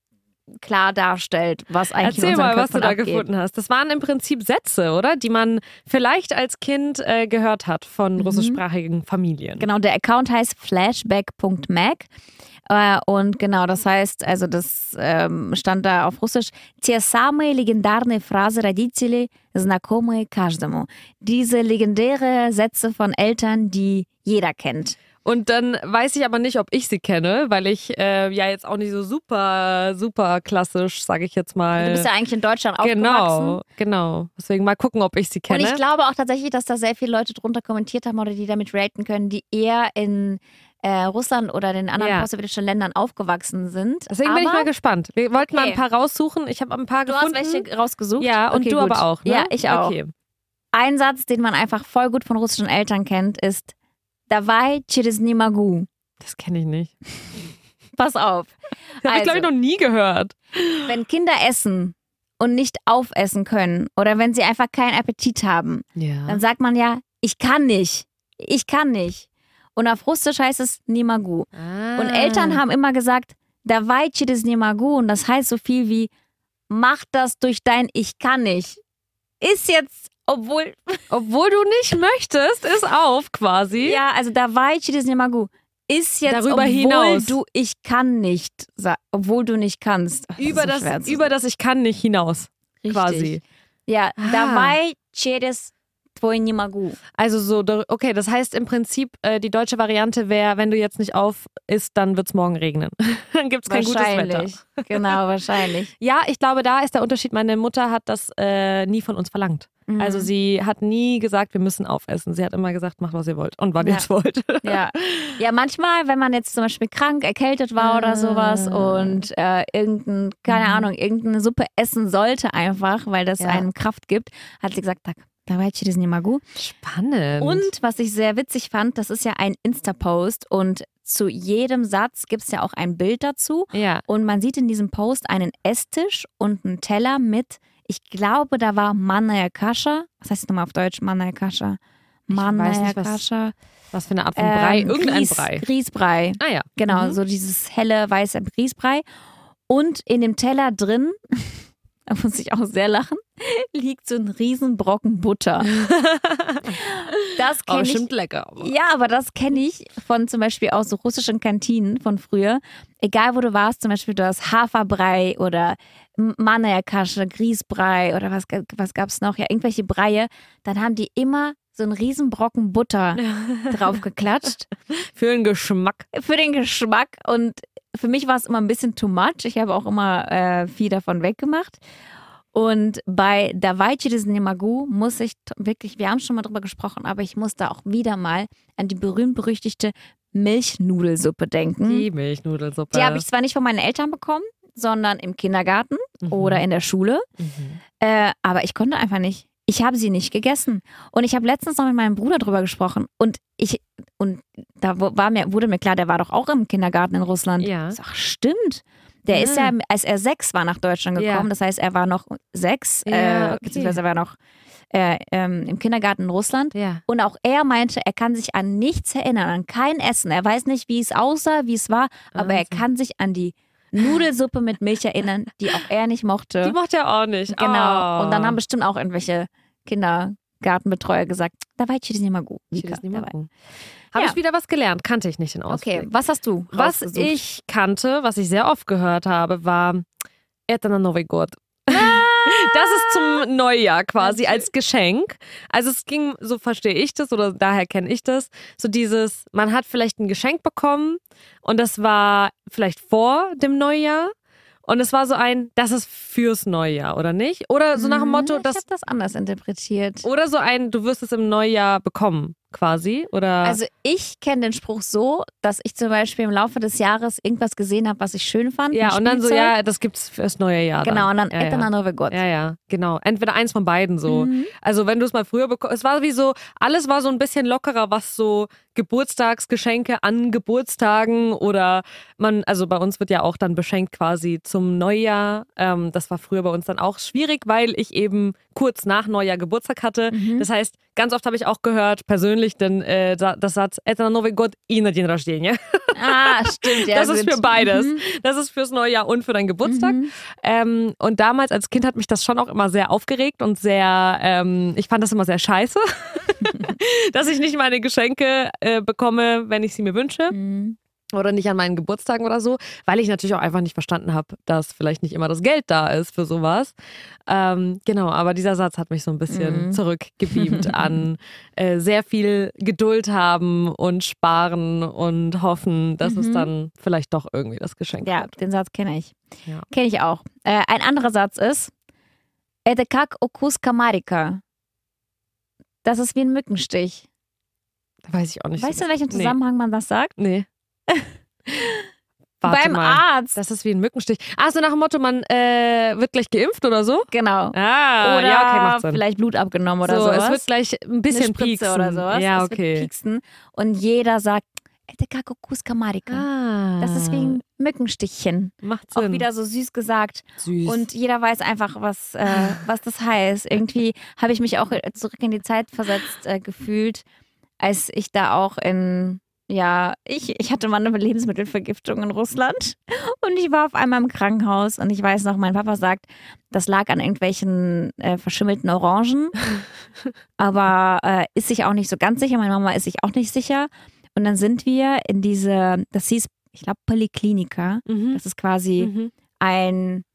B: klar darstellt, was eigentlich
A: Erzähl
B: in unseren
A: mal, was
B: Köpfen
A: du da
B: abgeht.
A: gefunden hast. Das waren im Prinzip Sätze, oder? Die man vielleicht als Kind äh, gehört hat von
B: Mhm.
A: russischsprachigen Familien.
B: Genau, der Account heißt flashback punkt mag. Äh, und genau, das heißt, also das ähm, stand da auf Russisch, те самые legendarные фразы родителей, знакомые каждому. Diese legendäre Sätze von Eltern, die jeder kennt.
A: Und dann weiß ich aber nicht, ob ich sie kenne, weil ich äh, ja jetzt auch nicht so super, super klassisch, sage ich jetzt mal.
B: Du bist ja eigentlich in Deutschland
A: genau,
B: aufgewachsen.
A: Genau, deswegen mal gucken, ob ich sie kenne.
B: Und ich glaube auch tatsächlich, dass da sehr viele Leute drunter kommentiert haben oder die damit raten können, die eher in äh, Russland oder den anderen
A: ja.
B: postsowjetischen Ländern aufgewachsen sind.
A: Deswegen
B: aber
A: bin ich mal gespannt. Wir wollten
B: okay.
A: mal ein paar raussuchen. Ich habe ein paar
B: du
A: gefunden.
B: Du hast welche rausgesucht?
A: Ja, und
B: okay,
A: du
B: gut.
A: aber auch, ne?
B: Ja, ich auch.
A: Okay.
B: Ein Satz, den man einfach voll gut von russischen Eltern kennt, ist Давай через не могу.
A: Das kenne ich nicht.
B: Pass auf.
A: Das habe ich, glaube ich, noch nie gehört.
B: Wenn Kinder essen und nicht aufessen können oder wenn sie einfach keinen Appetit haben,
A: ja.
B: dann sagt man ja, ich kann nicht. Ich kann nicht. Und auf Russisch heißt es не могу.
A: Ah.
B: Und Eltern haben immer gesagt, Давай через не могу. Und das heißt so viel wie, mach das durch dein Ich kann nicht. Ist jetzt, obwohl...
A: Obwohl du nicht möchtest, ist auf quasi.
B: Ja, also Давай через не могу. Ist jetzt,
A: darüber
B: obwohl
A: hinaus.
B: du ich kann nicht, obwohl du nicht kannst.
A: Das über,
B: so
A: das, über das ich kann nicht hinaus.
B: Richtig.
A: Quasi.
B: Ja,
A: ah.
B: Давай через твой не могу.
A: Also so, okay, das heißt im Prinzip, äh, die deutsche Variante wäre, wenn du jetzt nicht auf isst, dann wird es morgen regnen. Dann gibt es kein gutes Wetter.
B: Genau, wahrscheinlich.
A: Ja, ich glaube, da ist der Unterschied. Meine Mutter hat das äh, nie von uns verlangt. Mhm. Also sie hat nie gesagt, wir müssen aufessen. Sie hat immer gesagt, macht, was ihr wollt und wann
B: ja.
A: ihr es wollt.
B: Ja. Ja, manchmal, wenn man jetzt zum Beispiel krank, erkältet war oder sowas und äh, irgendein, keine mhm. Ahnung, irgendeine Suppe essen sollte einfach, weil das ja. einem Kraft gibt, hat sie gesagt, Давай через не могу.
A: Spannend.
B: Und was ich sehr witzig fand, das ist ja ein Insta-Post und zu jedem Satz gibt es ja auch ein Bild dazu.
A: Ja.
B: Und man sieht in diesem Post einen Esstisch und einen Teller mit, ich glaube, da war Manная Kasha. Was heißt das nochmal auf Deutsch? Manная Kasha. Manная Kasha.
A: Was für eine Art von Brei?
B: Ähm,
A: Irgendein
B: Grieß,
A: Brei.
B: Grießbrei.
A: Ah ja.
B: Genau,
A: mhm.
B: so dieses helle, weiße Grießbrei. Und in dem Teller drin, da muss ich auch sehr lachen, liegt so ein Riesenbrocken Butter. Das kenne
A: oh,
B: ich.
A: Stimmt lecker. Aber.
B: Ja, aber das kenne ich von zum Beispiel aus so russischen Kantinen von früher. Egal wo du warst, zum Beispiel du hast Haferbrei oder Manная Kasha, Grießbrei oder was, was gab es noch? Ja, irgendwelche Breie. Dann haben die immer so einen Riesenbrocken Butter drauf geklatscht.
A: Für den Geschmack.
B: Für den Geschmack. Und für mich war es immer ein bisschen too much. Ich habe auch immer äh, viel davon weggemacht. Und bei Давай через не могу muss ich wirklich, wir haben schon mal drüber gesprochen, aber ich muss da auch wieder mal an die berühmt-berüchtigte Milchnudelsuppe denken.
A: Die Milchnudelsuppe.
B: Die habe ich zwar nicht von meinen Eltern bekommen, sondern im Kindergarten mhm. oder in der Schule. Mhm. Äh, aber ich konnte einfach nicht. Ich habe sie nicht gegessen. Und ich habe letztens noch mit meinem Bruder drüber gesprochen. Und ich und da war mir, wurde mir klar, der war doch auch im Kindergarten in Russland.
A: Ja.
B: Ich sag, ach, stimmt. Der
A: ja.
B: ist ja, als er sechs war, nach Deutschland gekommen.
A: Ja.
B: Das heißt, er war noch sechs,
A: ja,
B: äh,
A: okay.
B: beziehungsweise er war noch äh, ähm, im Kindergarten in Russland.
A: Ja.
B: Und auch er meinte, er kann sich an nichts erinnern, an kein Essen. Er weiß nicht, wie es aussah, wie es war, aber
A: also.
B: er kann sich an die Nudelsuppe mit Milch erinnern, die auch er nicht mochte.
A: Die mochte er auch nicht.
B: Genau.
A: Oh.
B: Und dann haben bestimmt auch irgendwelche Kindergartenbetreuer gesagt, da war ich nicht mal gut.
A: Habe
B: Ja.
A: ich wieder was gelernt, kannte ich nicht in Ausblick.
B: Okay, was hast du
A: Was
B: rausgesucht?
A: ich kannte, was ich sehr oft gehört habe, war Это на Новый год. Das ist zum Neujahr quasi als Geschenk. Also es ging, so verstehe ich das oder daher kenne ich das, so dieses, man hat vielleicht ein Geschenk bekommen und das war vielleicht vor dem Neujahr und es war so ein, das ist fürs Neujahr, oder nicht? Oder so nach dem Motto,
B: ich
A: dass,
B: habe das anders interpretiert.
A: oder so ein, du wirst es im Neujahr bekommen. Quasi, oder?
B: Also ich kenne den Spruch so, dass ich zum Beispiel im Laufe des Jahres irgendwas gesehen habe, was ich schön fand.
A: Ja, und dann so, ja, das gibt's fürs neue Jahr.
B: Genau, und dann
A: ja,
B: Это
A: ja.
B: на Новый год.
A: Ja, ja, genau. Entweder eins von beiden so.
B: Mhm.
A: Also wenn du es mal früher bekommst, es war wie so, alles war so ein bisschen lockerer, was so Geburtstagsgeschenke an Geburtstagen oder man, also bei uns wird ja auch dann beschenkt quasi zum Neujahr. Ähm, das war früher bei uns dann auch schwierig, weil ich eben kurz nach Neujahr Geburtstag hatte.
B: Mhm.
A: Das heißt, ganz oft habe ich auch gehört, persönlich, denn äh, das Satz Это на Новый год и на день рождения.
B: Ah, stimmt, ja.
A: Das ist
B: gut.
A: für beides.
B: Mhm.
A: Das ist fürs neue Jahr und für deinen Geburtstag.
B: Mhm.
A: Ähm, und damals als Kind hat mich das schon auch immer sehr aufgeregt und sehr, ähm, ich fand das immer sehr scheiße, dass ich nicht meine Geschenke äh, bekomme, wenn ich sie mir wünsche.
B: Mhm.
A: Oder nicht an meinen Geburtstagen oder so, weil ich natürlich auch einfach nicht verstanden habe, dass vielleicht nicht immer das Geld da ist für sowas. Ähm, genau, aber dieser Satz hat mich so ein bisschen
B: Mhm.
A: zurückgebeamt an äh, sehr viel Geduld haben und sparen und hoffen, dass
B: Mhm.
A: es dann vielleicht doch irgendwie das Geschenk
B: Ja,
A: wird.
B: den Satz kenne ich.
A: Ja.
B: Kenne ich auch. Äh, ein anderer Satz ist Это как укус комарика. Das ist wie ein Mückenstich.
A: Weiß ich auch nicht.
B: Weißt
A: so
B: du, in welchem
A: nee.
B: Zusammenhang man das sagt?
A: Nee. Warte
B: Beim
A: mal.
B: Arzt.
A: Das ist wie ein Mückenstich. Ach so, nach dem Motto, man äh, wird gleich geimpft oder so?
B: Genau.
A: Ah,
B: Oder
A: ja, okay, macht Sinn.
B: vielleicht Blut abgenommen oder
A: so,
B: sowas.
A: es wird gleich ein bisschen
B: Eine Spritze
A: pieksen.
B: oder sowas.
A: Ja,
B: Es wird
A: okay.
B: pieksen. Und jeder sagt Это как укус комарика.
A: Ah,
B: Das ist wie ein Mückenstichchen.
A: macht
B: Auch
A: Sinn.
B: wieder so süß gesagt.
A: Süß.
B: Und jeder weiß einfach, was, äh, was das heißt. Irgendwie habe ich mich auch zurück in die Zeit versetzt äh, gefühlt, als ich da auch in, ja, ich, ich hatte mal eine Lebensmittelvergiftung in Russland und ich war auf einmal im Krankenhaus und ich weiß noch, mein Papa sagt, das lag an irgendwelchen äh, verschimmelten Orangen, aber äh, ist sich auch nicht so ganz sicher. Meine Mama ist sich auch nicht sicher. Und dann sind wir in diese, das hieß, ich glaube, Poliklinika.
A: mhm.
B: Das ist quasi
A: Mhm.
B: ein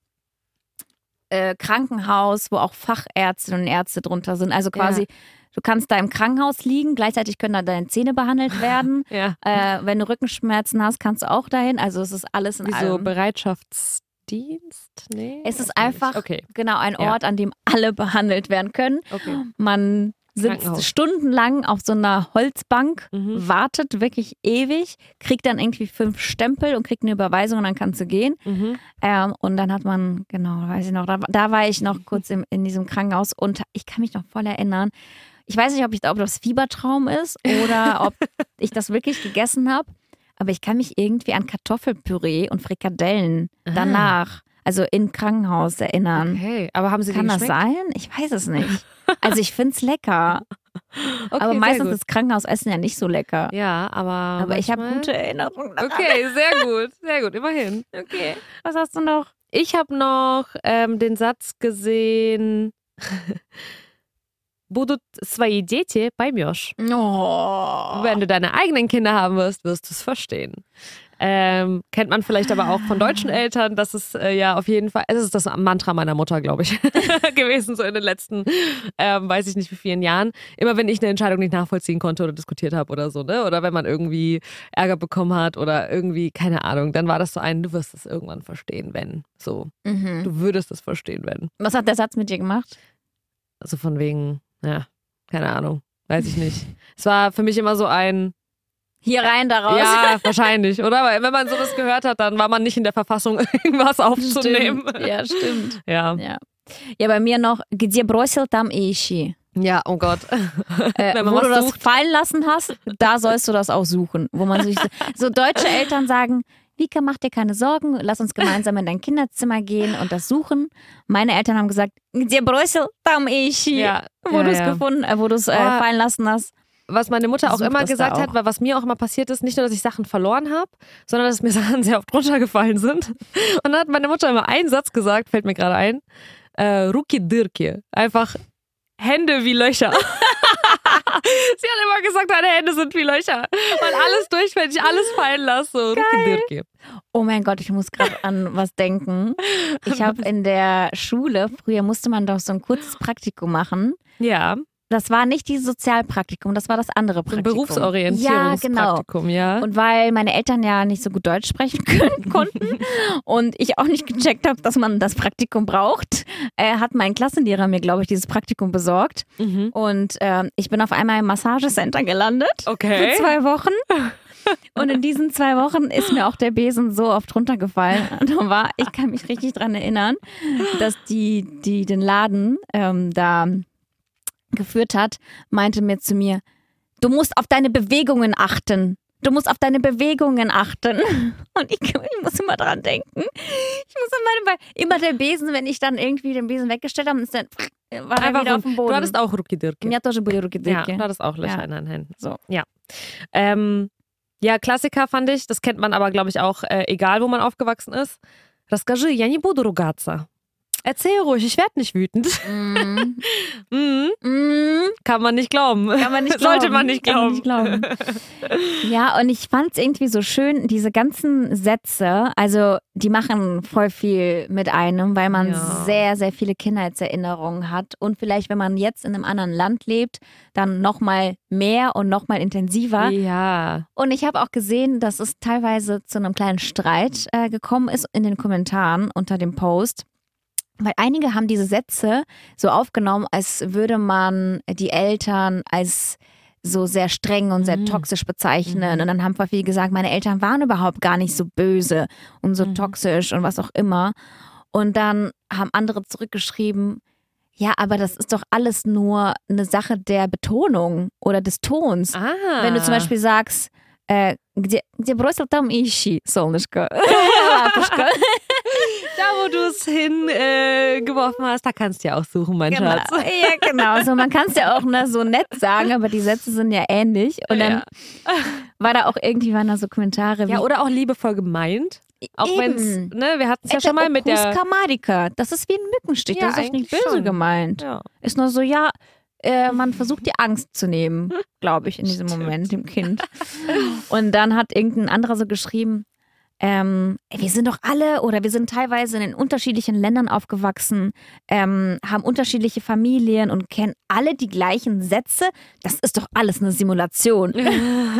B: äh, Krankenhaus, wo auch Fachärztinnen und Ärzte drunter sind. Also quasi,
A: Ja.
B: du kannst da im Krankenhaus liegen, gleichzeitig können da deine Zähne behandelt werden.
A: Ja.
B: äh, wenn du Rückenschmerzen hast, kannst du auch dahin. Also es ist alles in
A: Wie so
B: allem.
A: Bereitschaftsdienst? Nee.
B: Es ist
A: weiß
B: einfach
A: nicht. Okay.
B: genau ein
A: Ja.
B: Ort, an dem alle behandelt werden können.
A: Okay.
B: Man sitzt
A: Krankenhaus.
B: stundenlang auf so einer Holzbank,
A: Mhm.
B: wartet wirklich ewig, kriegt dann irgendwie fünf Stempel und kriegt eine Überweisung und dann kannst du gehen.
A: Mhm.
B: Ähm, und dann hat man, genau, weiß ich noch, da, da war ich noch kurz im, in diesem Krankenhaus und ich kann mich noch voll erinnern. Ich weiß nicht, ob, ich, ob das Fiebertraum ist oder ob ich das wirklich gegessen habe, aber ich kann mich irgendwie an Kartoffelpüree und Frikadellen
A: Ah.
B: danach, also im Krankenhaus, erinnern.
A: Okay, aber haben sie
B: Kann
A: dir
B: das
A: geschmeckt?
B: sein? Ich weiß es nicht. Also ich finde es lecker,
A: Okay,
B: aber
A: sehr
B: meistens
A: gut.
B: ist Krankenhausessen ja nicht so lecker.
A: Ja, aber
B: aber ich habe
A: manchmal-
B: gute Erinnerungen daran.
A: Okay, sehr gut, sehr gut, immerhin.
B: Okay. Was hast du noch?
A: Ich habe noch ähm, den Satz gesehen, Будут свои дети, поймешь.
B: Oh.
A: Wenn du deine eigenen Kinder haben wirst, wirst du es verstehen. Ähm, kennt man vielleicht aber auch von deutschen Eltern, das ist äh, ja auf jeden Fall, es ist das Mantra meiner Mutter, glaube ich, gewesen, so in den letzten, ähm, weiß ich nicht wie vielen Jahren. Immer wenn ich eine Entscheidung nicht nachvollziehen konnte oder diskutiert habe oder so, ne? Oder wenn man irgendwie Ärger bekommen hat oder irgendwie, keine Ahnung, dann war das so ein, du wirst es irgendwann verstehen, wenn. So,
B: Mhm.
A: du würdest es verstehen, wenn.
B: Was hat der Satz mit dir gemacht?
A: Also von wegen, ja, keine Ahnung, weiß ich nicht. Es war für mich immer so ein,
B: Hier rein, da raus.
A: Ja, wahrscheinlich, oder? Weil wenn man sowas gehört hat, dann war man nicht in der Verfassung, irgendwas aufzunehmen.
B: Stimmt. Ja, stimmt.
A: Ja.
B: Ja. Ja, bei mir noch, где бросил, там и ищи.
A: Ja, oh Gott.
B: Äh,
A: Wenn man
B: wo
A: was
B: du das
A: sucht.
B: fallen lassen hast, da sollst du das auch suchen. Wo man sich so, so deutsche Eltern sagen, Vika, mach dir keine Sorgen, lass uns gemeinsam in dein Kinderzimmer gehen und das suchen. Meine Eltern haben gesagt, где бросил, там и ищи.
A: Ja,
B: Wo
A: ja,
B: du es
A: ja.
B: gefunden, äh, wo du es äh,
A: Ah.
B: fallen lassen hast.
A: Was meine Mutter auch
B: Such
A: immer
B: das da
A: gesagt
B: auch.
A: hat, weil was mir auch immer passiert ist, nicht nur, dass ich Sachen verloren habe, sondern dass mir Sachen sehr oft runtergefallen sind. Und dann hat meine Mutter immer einen Satz gesagt, fällt mir gerade ein, äh, Ruki Dirki. Einfach Hände wie Löcher. Sie hat immer gesagt, deine Hände sind wie Löcher. Weil alles durchfällt, ich alles fallen lasse. So, Ruki Dirki.
B: Oh mein Gott, ich muss gerade an was denken. Ich habe in der Schule, früher musste man doch so ein kurzes Praktikum machen.
A: Ja,
B: Das war nicht dieses Sozialpraktikum, das war das andere
A: so ein
B: Praktikum.
A: Berufsorientierungspraktikum, ja.
B: Ja, genau. Und weil meine Eltern ja nicht so gut Deutsch sprechen können, konnten und ich auch nicht gecheckt habe, dass man das Praktikum braucht, äh, hat mein Klassenlehrer mir, glaube ich, dieses Praktikum besorgt.
A: Mhm.
B: Und äh, ich bin auf einmal im Massagecenter gelandet
A: Okay.
B: für zwei Wochen. Und in diesen zwei Wochen ist mir auch der Besen so oft runtergefallen. Und da war, ich kann mich richtig dran erinnern, dass die, die den Laden ähm, da geführt hat, meinte mir zu mir, du musst auf deine Bewegungen achten. Du musst auf deine Bewegungen achten. Und ich, ich muss immer dran denken. Ich muss immer, weil immer der Besen, wenn ich dann irgendwie den Besen weggestellt habe, ist dann war er
A: Einfach
B: wieder
A: rund.
B: auf dem Boden.
A: Du hattest auch Ruki Dirki.
B: Mir тоже были руки
A: Ja,
B: дырки.
A: du hattest auch Löcher
B: Ja.
A: in deinen Händen.
B: So.
A: Ja. Ähm, ja, Klassiker fand ich, das kennt man aber, glaube ich, auch, äh, egal wo man aufgewachsen ist. Расскажи, я не буду ругаться. Erzähl ruhig, ich werde nicht wütend.
B: Mm.
A: Mhm.
B: Mm.
A: Kann man nicht glauben.
B: Kann man nicht glauben.
A: Sollte man nicht
B: Kann man
A: glauben.
B: nicht glauben. Ja, und ich fand es irgendwie so schön, diese ganzen Sätze, also die machen voll viel mit einem, weil man
A: Ja.
B: sehr, sehr viele Kindheitserinnerungen hat und vielleicht, wenn man jetzt in einem anderen Land lebt, dann nochmal mehr und nochmal intensiver.
A: Ja.
B: Und ich habe auch gesehen, dass es teilweise zu einem kleinen Streit äh, gekommen ist in den Kommentaren unter dem Post. Weil einige haben diese Sätze so aufgenommen, als würde man die Eltern als so sehr streng und sehr
A: Mhm.
B: toxisch bezeichnen.
A: Mhm.
B: Und dann haben voll viele gesagt, meine Eltern waren überhaupt gar nicht so böse und so
A: Mhm.
B: toxisch und was auch immer. Und dann haben andere zurückgeschrieben, ja, aber das ist doch alles nur eine Sache der Betonung oder des Tons.
A: Ah.
B: Wenn du zum Beispiel sagst, äh, где, где бросил, там и ищи, солнышко. Лапушка.
A: Da, wo du es hingeworfen äh, geworfen hast, da kannst du ja auch suchen, mein
B: Genau.
A: Schatz.
B: Ja, genau. So, man kann es ja auch ne, so nett sagen, aber die Sätze sind ja ähnlich. Und dann
A: Ja.
B: war da auch irgendwie waren da so Kommentare wie
A: Ja, oder auch liebevoll gemeint. Auch wenn es,
B: Eben.
A: ne, wir hatten es ja
B: Ete
A: schon mal mit der...
B: Marika. Das ist wie ein Mückenstich.
A: Ja,
B: das ist auch nicht
A: eigentlich
B: böse
A: schon.
B: gemeint.
A: Ja.
B: Ist nur so, ja, äh, man versucht die Angst zu nehmen, glaube ich, in diesem Moment, dem Kind. Und dann hat irgendein anderer so geschrieben, ähm, wir sind doch alle oder wir sind teilweise in unterschiedlichen Ländern aufgewachsen, ähm, haben unterschiedliche Familien und kennen alle die gleichen Sätze. Das ist doch alles eine Simulation. Und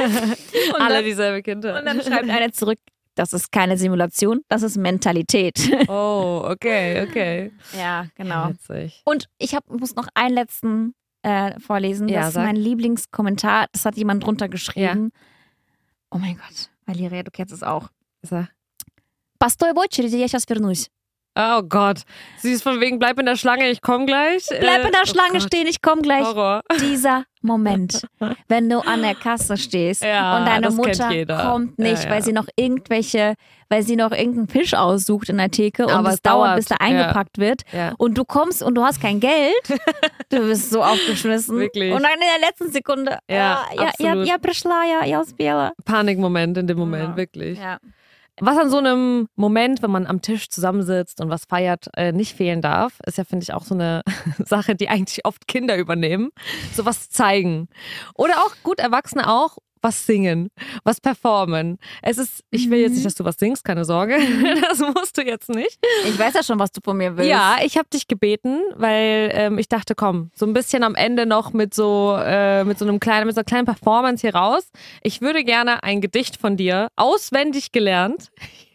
A: Alle
B: dann-
A: dieselbe Kinder.
B: Und dann schreibt einer zurück, das ist keine Simulation, das ist Mentalität.
A: Oh, okay, okay.
B: Ja, genau.
A: Witzig.
B: Und ich hab, muss noch einen letzten äh, vorlesen.
A: Ja,
B: Das ist
A: sag.
B: mein Lieblingskommentar. Das hat jemand drunter geschrieben. Oh mein Gott, Valeria, du kennst es auch.
A: So.
B: Постой в очереди, я сейчас вернусь.
A: Oh Gott. Sie ist von wegen, bleib in der Schlange, ich komm gleich.
B: Bleib in der
A: Äh,
B: Schlange
A: oh Gott,
B: stehen, ich komme gleich.
A: Horror.
B: Dieser Moment, wenn du an der Kasse stehst
A: Ja,
B: und deine
A: das kennt
B: Mutter
A: jeder.
B: kommt nicht,
A: Ja, ja.
B: weil sie noch irgendwelche, weil sie noch irgendeinen Fisch aussucht in der Theke und
A: Aber
B: es
A: es
B: dauert,
A: dauert.
B: bis der
A: Ja.
B: eingepackt wird.
A: Ja.
B: Und du kommst und du hast kein Geld. Du bist so aufgeschmissen.
A: Wirklich.
B: Und dann in der letzten Sekunde.
A: Ja,
B: ah, ja, ja,
A: absolut.
B: ja, пришла, ja, я успела.
A: Panikmoment in dem Moment,
B: Ja.
A: wirklich.
B: Ja.
A: Was an so einem Moment, wenn man am Tisch zusammensitzt und was feiert, äh, nicht fehlen darf, ist ja, finde ich, auch so eine Sache, die eigentlich oft Kinder übernehmen. So was zeigen. Oder auch gut Erwachsene auch was singen, was performen. Es ist, ich will jetzt nicht, dass du was singst, keine Sorge. Das musst du jetzt nicht.
B: Ich weiß ja schon, was du von mir willst.
A: Ja, ich habe dich gebeten, weil ähm, ich dachte, komm, so ein bisschen am Ende noch mit so äh, mit so einem kleinen, mit so einer kleinen Performance hier raus. Ich würde gerne ein Gedicht von dir auswendig gelernt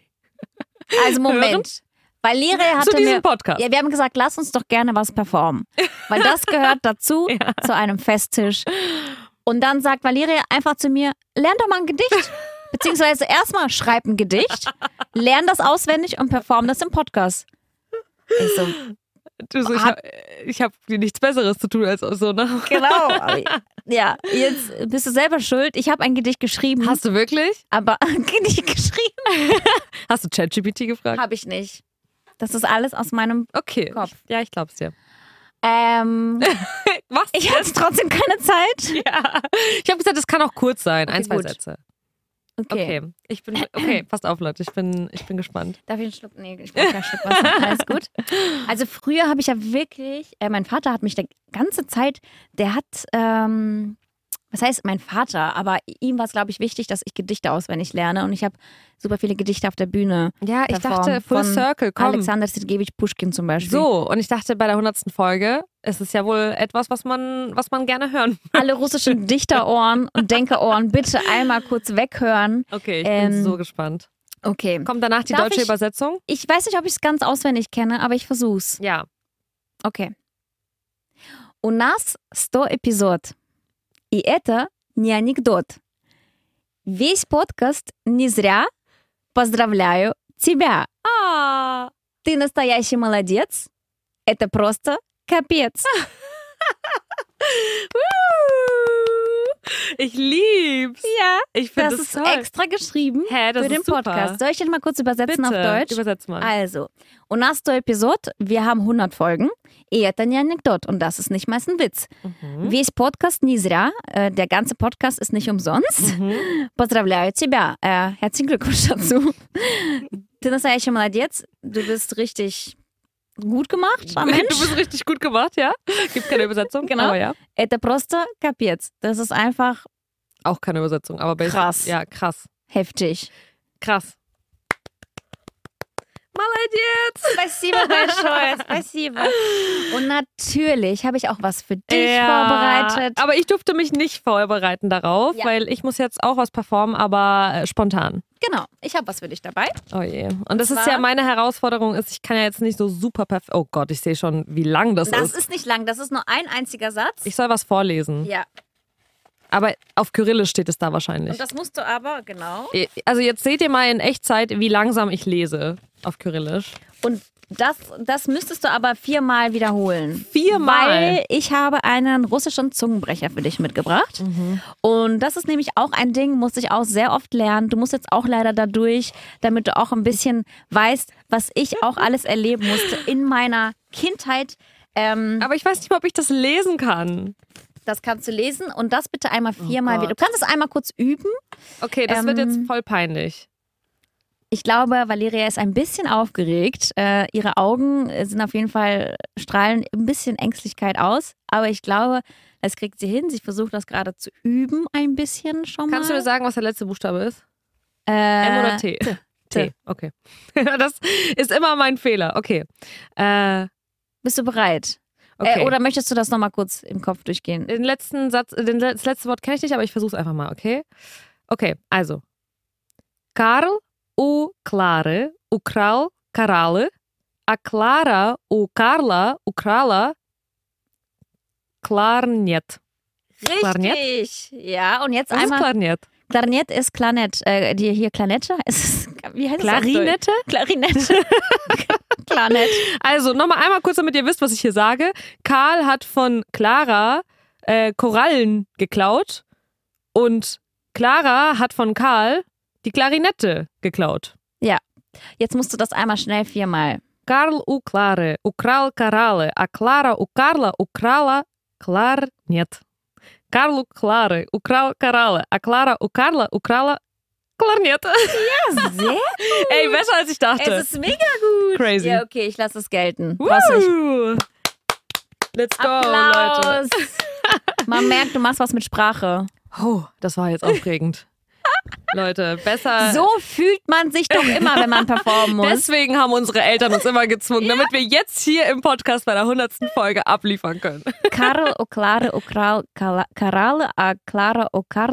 B: Also Moment. Valeria hatte
A: zu diesem
B: mir...
A: Podcast.
B: Ja, wir haben gesagt, lass uns doch gerne was performen. Weil das gehört dazu,
A: Ja.
B: zu einem Festtisch. Und dann sagt Valeria einfach zu mir, lern doch mal ein Gedicht. Beziehungsweise erstmal schreib ein Gedicht, lern das auswendig und perform das im Podcast. Ich so,
A: Du so, ich habe hab nichts Besseres zu tun als so, ne?
B: genau. Ja, jetzt bist du selber schuld. Ich habe ein Gedicht geschrieben.
A: Hast du wirklich?
B: Aber ein Gedicht geschrieben?
A: Hast du ChatGPT gefragt?
B: Habe ich nicht. Das ist alles aus meinem
A: Okay.
B: Kopf.
A: Ja, ich glaub's dir.
B: Ähm,
A: Was?
B: ich hatte trotzdem keine Zeit.
A: Ja. Ich habe gesagt, es kann auch kurz sein.
B: Okay,
A: Ein, zwei
B: gut.
A: Sätze.
B: Okay.
A: Okay. Ich bin, okay, passt auf, Leute. Ich bin, ich bin gespannt.
B: Darf ich einen Schluck? Nee, ich brauche keinen Schluck Wasser. Alles gut. Also früher habe ich ja wirklich, äh, mein Vater hat mich die ganze Zeit, der hat, ähm, was heißt mein Vater, aber ihm war es, glaube ich, wichtig, dass ich Gedichte auswendig lerne und ich habe super viele Gedichte auf der Bühne.
A: Ja, ich
B: performt.
A: dachte, Full
B: Von
A: Circle, komm.
B: Alexander Sergejewitsch Puschkin zum Beispiel.
A: So, und ich dachte, bei der hundertsten Folge ist es ja wohl etwas, was man, was man gerne hören.
B: Alle russischen Dichterohren und Denkerohren bitte einmal kurz weghören.
A: Okay, ich
B: Ähm,
A: bin so gespannt.
B: Okay.
A: Kommt danach die
B: Darf
A: deutsche
B: ich-
A: Übersetzung?
B: Ich weiß nicht, ob ich es ganz auswendig kenne, aber ich versuch's.
A: Ja.
B: Окей. У нас сто эпизод. И это не анекдот. Весь подкаст не зря. Поздравляю тебя.
A: Ah.
B: Ты настоящий молодец. Это просто капец.
A: Ich lieb's.
B: Ja,
A: Ich finde
B: das
A: das,
B: ist
A: toll.
B: extra geschrieben
A: Hä, das
B: für den
A: ist super.
B: Podcast. Soll ich den mal kurz übersetzen
A: Bitte,
B: auf Deutsch?
A: übersetz mal.
B: Also, у нас сто эпизод, wir haben hundert Folgen. И это не анекдот. Und das ist nicht mal ein Witz.
A: Mhm.
B: Весь подкаст не зря. Äh, der ganze Podcast ist nicht umsonst.
A: Mhm.
B: Поздравляю тебя. Äh, herzlichen Glückwunsch dazu. Ты настоящий молодец. Du bist richtig gut gemacht,
A: Du
B: Mensch.
A: bist richtig gut gemacht, ja? Gibt keine Übersetzung,
B: Genau.
A: aber ja.
B: Это просто капец. Das ist einfach
A: Auch keine Übersetzung, aber basic.
B: Krass.
A: Ja, krass.
B: heftig.
A: Krass. Молодец!
B: Спасибо большое. Спасибо. Und natürlich habe ich auch was für dich
A: Ja,
B: vorbereitet.
A: aber ich durfte mich nicht vorbereiten darauf,
B: Ja.
A: weil ich muss jetzt auch was performen, aber äh, spontan.
B: Genau, ich habe was für dich dabei.
A: Oh je. Und das ist
B: zwar-
A: ja meine Herausforderung, ist, ich kann ja jetzt nicht so super perfekt. Oh Gott, ich sehe schon, wie lang das,
B: Das
A: ist.
B: ist nicht lang, das ist nur ein einziger Satz.
A: Ich soll was vorlesen.
B: Ja,
A: Aber auf Kyrillisch steht es da wahrscheinlich.
B: und das musst du aber, genau.
A: Also jetzt seht ihr mal in Echtzeit, wie langsam ich lese auf Kyrillisch.
B: Und das, das müsstest du aber viermal wiederholen.
A: Viermal?
B: Weil ich habe einen russischen Zungenbrecher für dich mitgebracht. Und das ist nämlich auch ein Ding, musste ich auch sehr oft lernen. Du musst jetzt auch leider dadurch, damit du auch ein bisschen weißt, was ich auch alles erleben musste in meiner Kindheit. Ähm,
A: Aber ich weiß nicht mal, ob ich das lesen kann.
B: das kannst du lesen und das bitte einmal viermal
A: Gott.
B: wieder. Du kannst es einmal kurz üben.
A: Okay, das wird
B: Ähm,
A: jetzt voll peinlich.
B: Ich glaube, Valeria ist ein bisschen aufgeregt. Äh, ihre Augen sind auf jeden Fall, strahlen ein bisschen Ängstlichkeit aus. Aber ich glaube, das kriegt sie hin. Sie versucht das gerade zu üben, ein bisschen schon mal.
A: Kannst du mir sagen, was der letzte Buchstabe ist?
B: äh,
A: M oder T?
B: T.
A: T, okay. Das ist immer mein Fehler. Okay. Äh,
B: Bist du bereit?
A: okay.
B: Äh, oder möchtest du das nochmal kurz im Kopf durchgehen?
A: Den letzten Satz, den, das letzte Wort kenne ich nicht, aber ich versuche es einfach mal, okay? Okay, also. Karl u Klare украл Karale, a Clara u Karla ukrala Klarnet. Klarnet?
B: Richtig. Ja, und jetzt
A: Was ist
B: einmal.
A: Klarnet?
B: Klarnet ist Klarnett. Äh, die hier Klarnette? Ist, wie heißt
A: Klarinette?
B: es? Klarinette. Klarnett.
A: Also, nochmal einmal kurz, damit ihr wisst, was ich hier sage. Karl hat von Clara äh, Korallen geklaut und Clara hat von Karl die Klarinette geklaut.
B: Jetzt musst du das einmal schnell viermal.
A: Карл у Клары украл кораллы, а Клара у Карла украла кларнет. Карл у Клары украл кораллы, а Клара у Карла украла Klarnet.
B: Sehr
A: Ey, besser als ich dachte.
B: Es ist mega gut.
A: Crazy.
B: Ja, okay, ich lasse es gelten. Brauchst du nicht.
A: Woo. Let's go,
B: Applaus.
A: Leute.
B: Man merkt, du machst was mit Sprache.
A: Oh, das war jetzt aufregend. Leute, besser.
B: So fühlt man sich doch immer, wenn man performen muss.
A: Deswegen haben unsere Eltern uns immer gezwungen, damit wir jetzt hier im Podcast bei der hundertsten Folge abliefern können.
B: Karl o Klare o Kral, Karale a Clara o Karla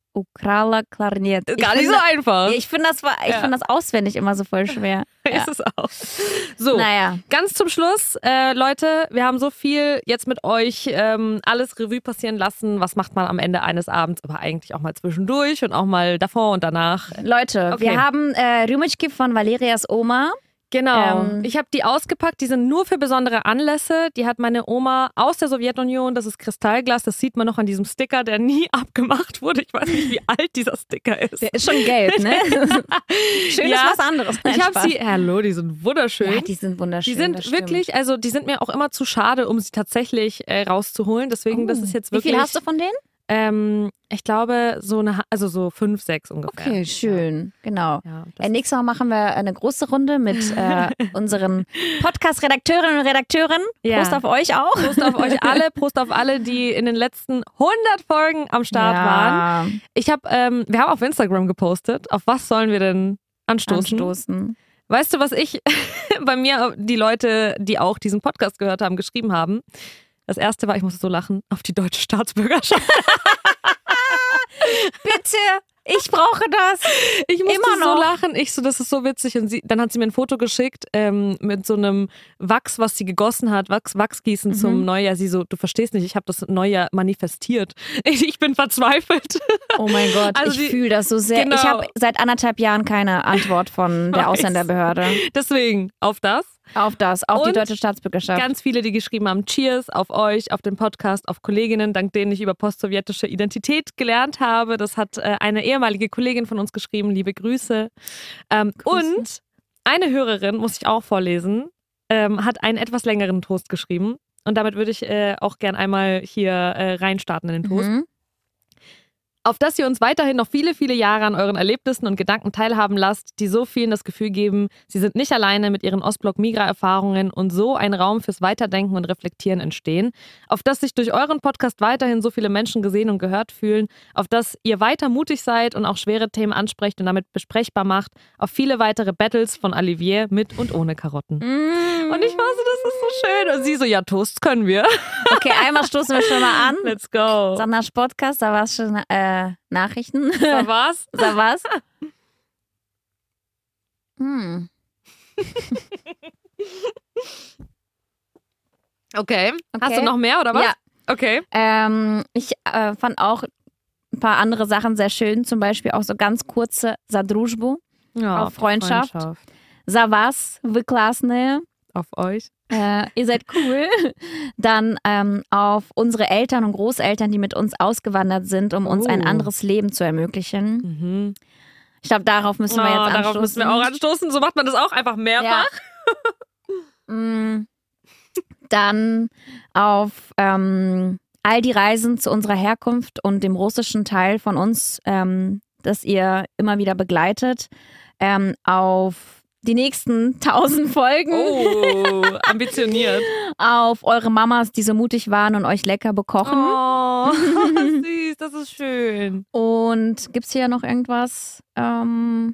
B: Ukrala Klarnet.
A: Gar nicht so einfach.
B: Ich finde das, ich
A: Ja.
B: find das auswendig immer so voll schwer. Ja.
A: Ist es auch. So,
B: Naja.
A: ganz zum Schluss, äh, Leute, wir haben so viel jetzt mit euch ähm, alles Revue passieren lassen. Was macht man am Ende eines Abends, aber eigentlich auch mal zwischendurch und auch mal davor und danach.
B: Leute,
A: Okay.
B: wir haben äh, Rümitschki von Valerias Oma.
A: Genau.
B: Ähm.
A: Ich habe die ausgepackt. Die sind nur für besondere Anlässe. Die hat meine Oma aus der Sowjetunion. Das ist Kristallglas. Das sieht man noch an diesem Sticker, der nie abgemacht wurde. Ich weiß nicht, wie alt dieser Sticker ist.
B: Der ist schon gelb, ne? Schön
A: Ja.
B: ist was anderes. Nein,
A: Ich habe
B: Spaß.
A: sie. Hallo, die sind wunderschön.
B: Ja, die sind wunderschön.
A: Die sind
B: das stimmt.
A: wirklich, also die sind mir auch immer zu schade, um sie tatsächlich äh, rauszuholen. Deswegen,
B: Oh.
A: das ist jetzt
B: Wie
A: wirklich.
B: viel hast du von denen?
A: Ähm, ich glaube, so eine, Ha- also so fünf, sechs ungefähr.
B: Okay, schön. Genau.
A: Ja, das
B: Äh, nächstes Mal machen wir eine große Runde mit äh, unseren Podcast-Redakteurinnen und Redakteuren.
A: Ja.
B: Prost auf euch auch.
A: Prost auf euch alle, Prost auf alle, die in den letzten hundert Folgen am Start waren.
B: ja.
A: Ich habe, ähm, wir haben auf Instagram gepostet. Auf was sollen wir denn anstoßen?
B: Anstoßen.
A: Weißt du, was ich bei mir, die Leute, die auch diesen Podcast gehört haben, geschrieben haben? Das erste war, ich musste so lachen, auf die deutsche Staatsbürgerschaft.
B: Bitte, ich brauche das.
A: Ich musste
B: Immer noch.
A: so lachen. Ich so, das ist so witzig. Und sie, dann hat sie mir ein Foto geschickt ähm, mit so einem Wachs, was sie gegossen hat, Wachs, Wachsgießen
B: Mhm.
A: zum Neujahr. Sie so, du verstehst nicht, ich habe das Neujahr manifestiert. Ich, ich bin verzweifelt.
B: Oh mein Gott,
A: Also
B: ich
A: die-
B: fühle das so sehr.
A: Genau.
B: Ich habe seit anderthalb Jahren keine Antwort von der
A: Weiß.
B: Ausländerbehörde
A: Deswegen, auf das.
B: auf das, auf die
A: Und
B: deutsche Staatsbürgerschaft.
A: Ganz viele, die geschrieben haben, Cheers auf euch, auf den Podcast, auf Kolleginnen, dank denen ich über postsowjetische Identität gelernt habe. Das hat äh, eine ehemalige Kollegin von uns geschrieben, liebe Grüße. Ähm,
B: Grüße.
A: Und eine Hörerin, muss ich auch vorlesen, ähm, hat einen etwas längeren Toast geschrieben. Und damit würde ich äh, auch gern einmal hier äh, reinstarten in den Toast.
B: Mhm.
A: Auf dass ihr uns weiterhin noch viele, viele Jahre an euren Erlebnissen und Gedanken teilhaben lasst, die so vielen das Gefühl geben, sie sind nicht alleine mit ihren Ostblock-Migra-Erfahrungen und so ein Raum fürs Weiterdenken und Reflektieren entstehen. Auf dass sich durch euren Podcast weiterhin so viele Menschen gesehen und gehört fühlen. Auf dass ihr weiter mutig seid und auch schwere Themen ansprecht und damit besprechbar macht. Auf viele weitere Battles von Olivier mit und ohne Karotten.
B: Mhm.
A: Und ich war so, das ist so schön. Und sie so, ja, Toast können wir.
B: Okay, einmal stoßen wir schon mal an.
A: Let's go.
B: Sanders Podcast, da war es schon äh, Nachrichten.
A: Da war's.
B: Da war's. Hm.
A: Okay. Hast
B: Okay.
A: du noch mehr oder was?
B: Ja.
A: Okay.
B: Ähm, ich äh, fand auch ein paar andere Sachen sehr schön, zum Beispiel auch so ganz kurze Zadružbu,
A: Ja,
B: Auf Freundschaft. Za was, вы классные.
A: Auf euch.
B: Äh, ihr seid cool. Dann ähm, auf unsere Eltern und Großeltern, die mit uns ausgewandert sind, um uns ein
A: Oh.
B: anderes Leben zu ermöglichen.
A: Mhm.
B: Ich glaube, darauf müssen wir jetzt
A: Oh,
B: anstoßen.
A: darauf müssen wir auch anstoßen. So macht man das auch einfach mehrfach.
B: Mm. Dann auf ähm, all die Reisen zu unserer Herkunft und dem russischen Teil von uns, ähm, das ihr immer wieder begleitet. Ähm, auf die nächsten tausend Folgen.
A: Oh, ambitioniert.
B: Auf eure Mamas, die so mutig waren und euch lecker bekochen.
A: Oh, süß, das ist schön.
B: Und gibt's hier noch irgendwas? Ähm,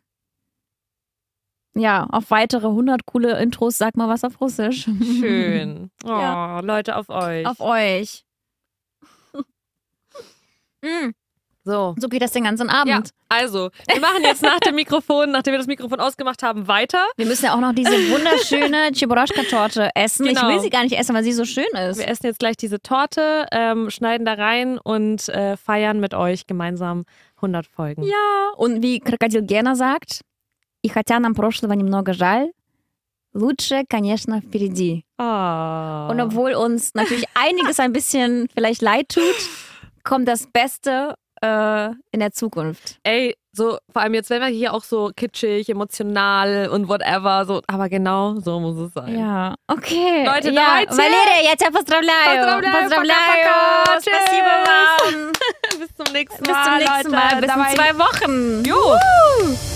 B: ja, auf weitere hundert coole Intros, sag mal was auf Russisch.
A: Schön. Oh,
B: Ja.
A: Leute, auf euch.
B: Auf euch. Mm,
A: so.
B: so geht das den ganzen
A: Ja,
B: Abend.
A: also, wir machen jetzt nach dem Mikrofon, nachdem wir das Mikrofon ausgemacht haben, weiter.
B: Wir müssen ja auch noch diese wunderschöne Chiboroschka-Torte essen.
A: Genau.
B: Ich will sie gar nicht essen, weil sie so schön ist.
A: Wir essen jetzt gleich diese Torte, ähm, schneiden da rein und äh, feiern mit euch gemeinsam hundert Folgen.
B: Ja. Und wie Крокодил Гена sagt, и хотя нам прошлого немного жаль, лучше, конечно, впереди.
A: Oh.
B: Und obwohl uns natürlich einiges ein bisschen vielleicht leid tut, kommt das Beste äh, in der Zukunft.
A: Ey, so vor allem jetzt, wenn wir hier auch so kitschig, emotional und whatever, so, aber genau so muss es sein.
B: Ja, okay.
A: Leute,
B: ja.
A: давайте.
B: Valeria, я тебя поздравляю.
A: Поздравляю, пока-пока.
B: Спасибо вам.
A: Bis zum nächsten
B: Bis
A: Mal,
B: zum nächsten
A: Leute.
B: Mal. Bis
A: Dabei.
B: in zwei Wochen.
A: Jo.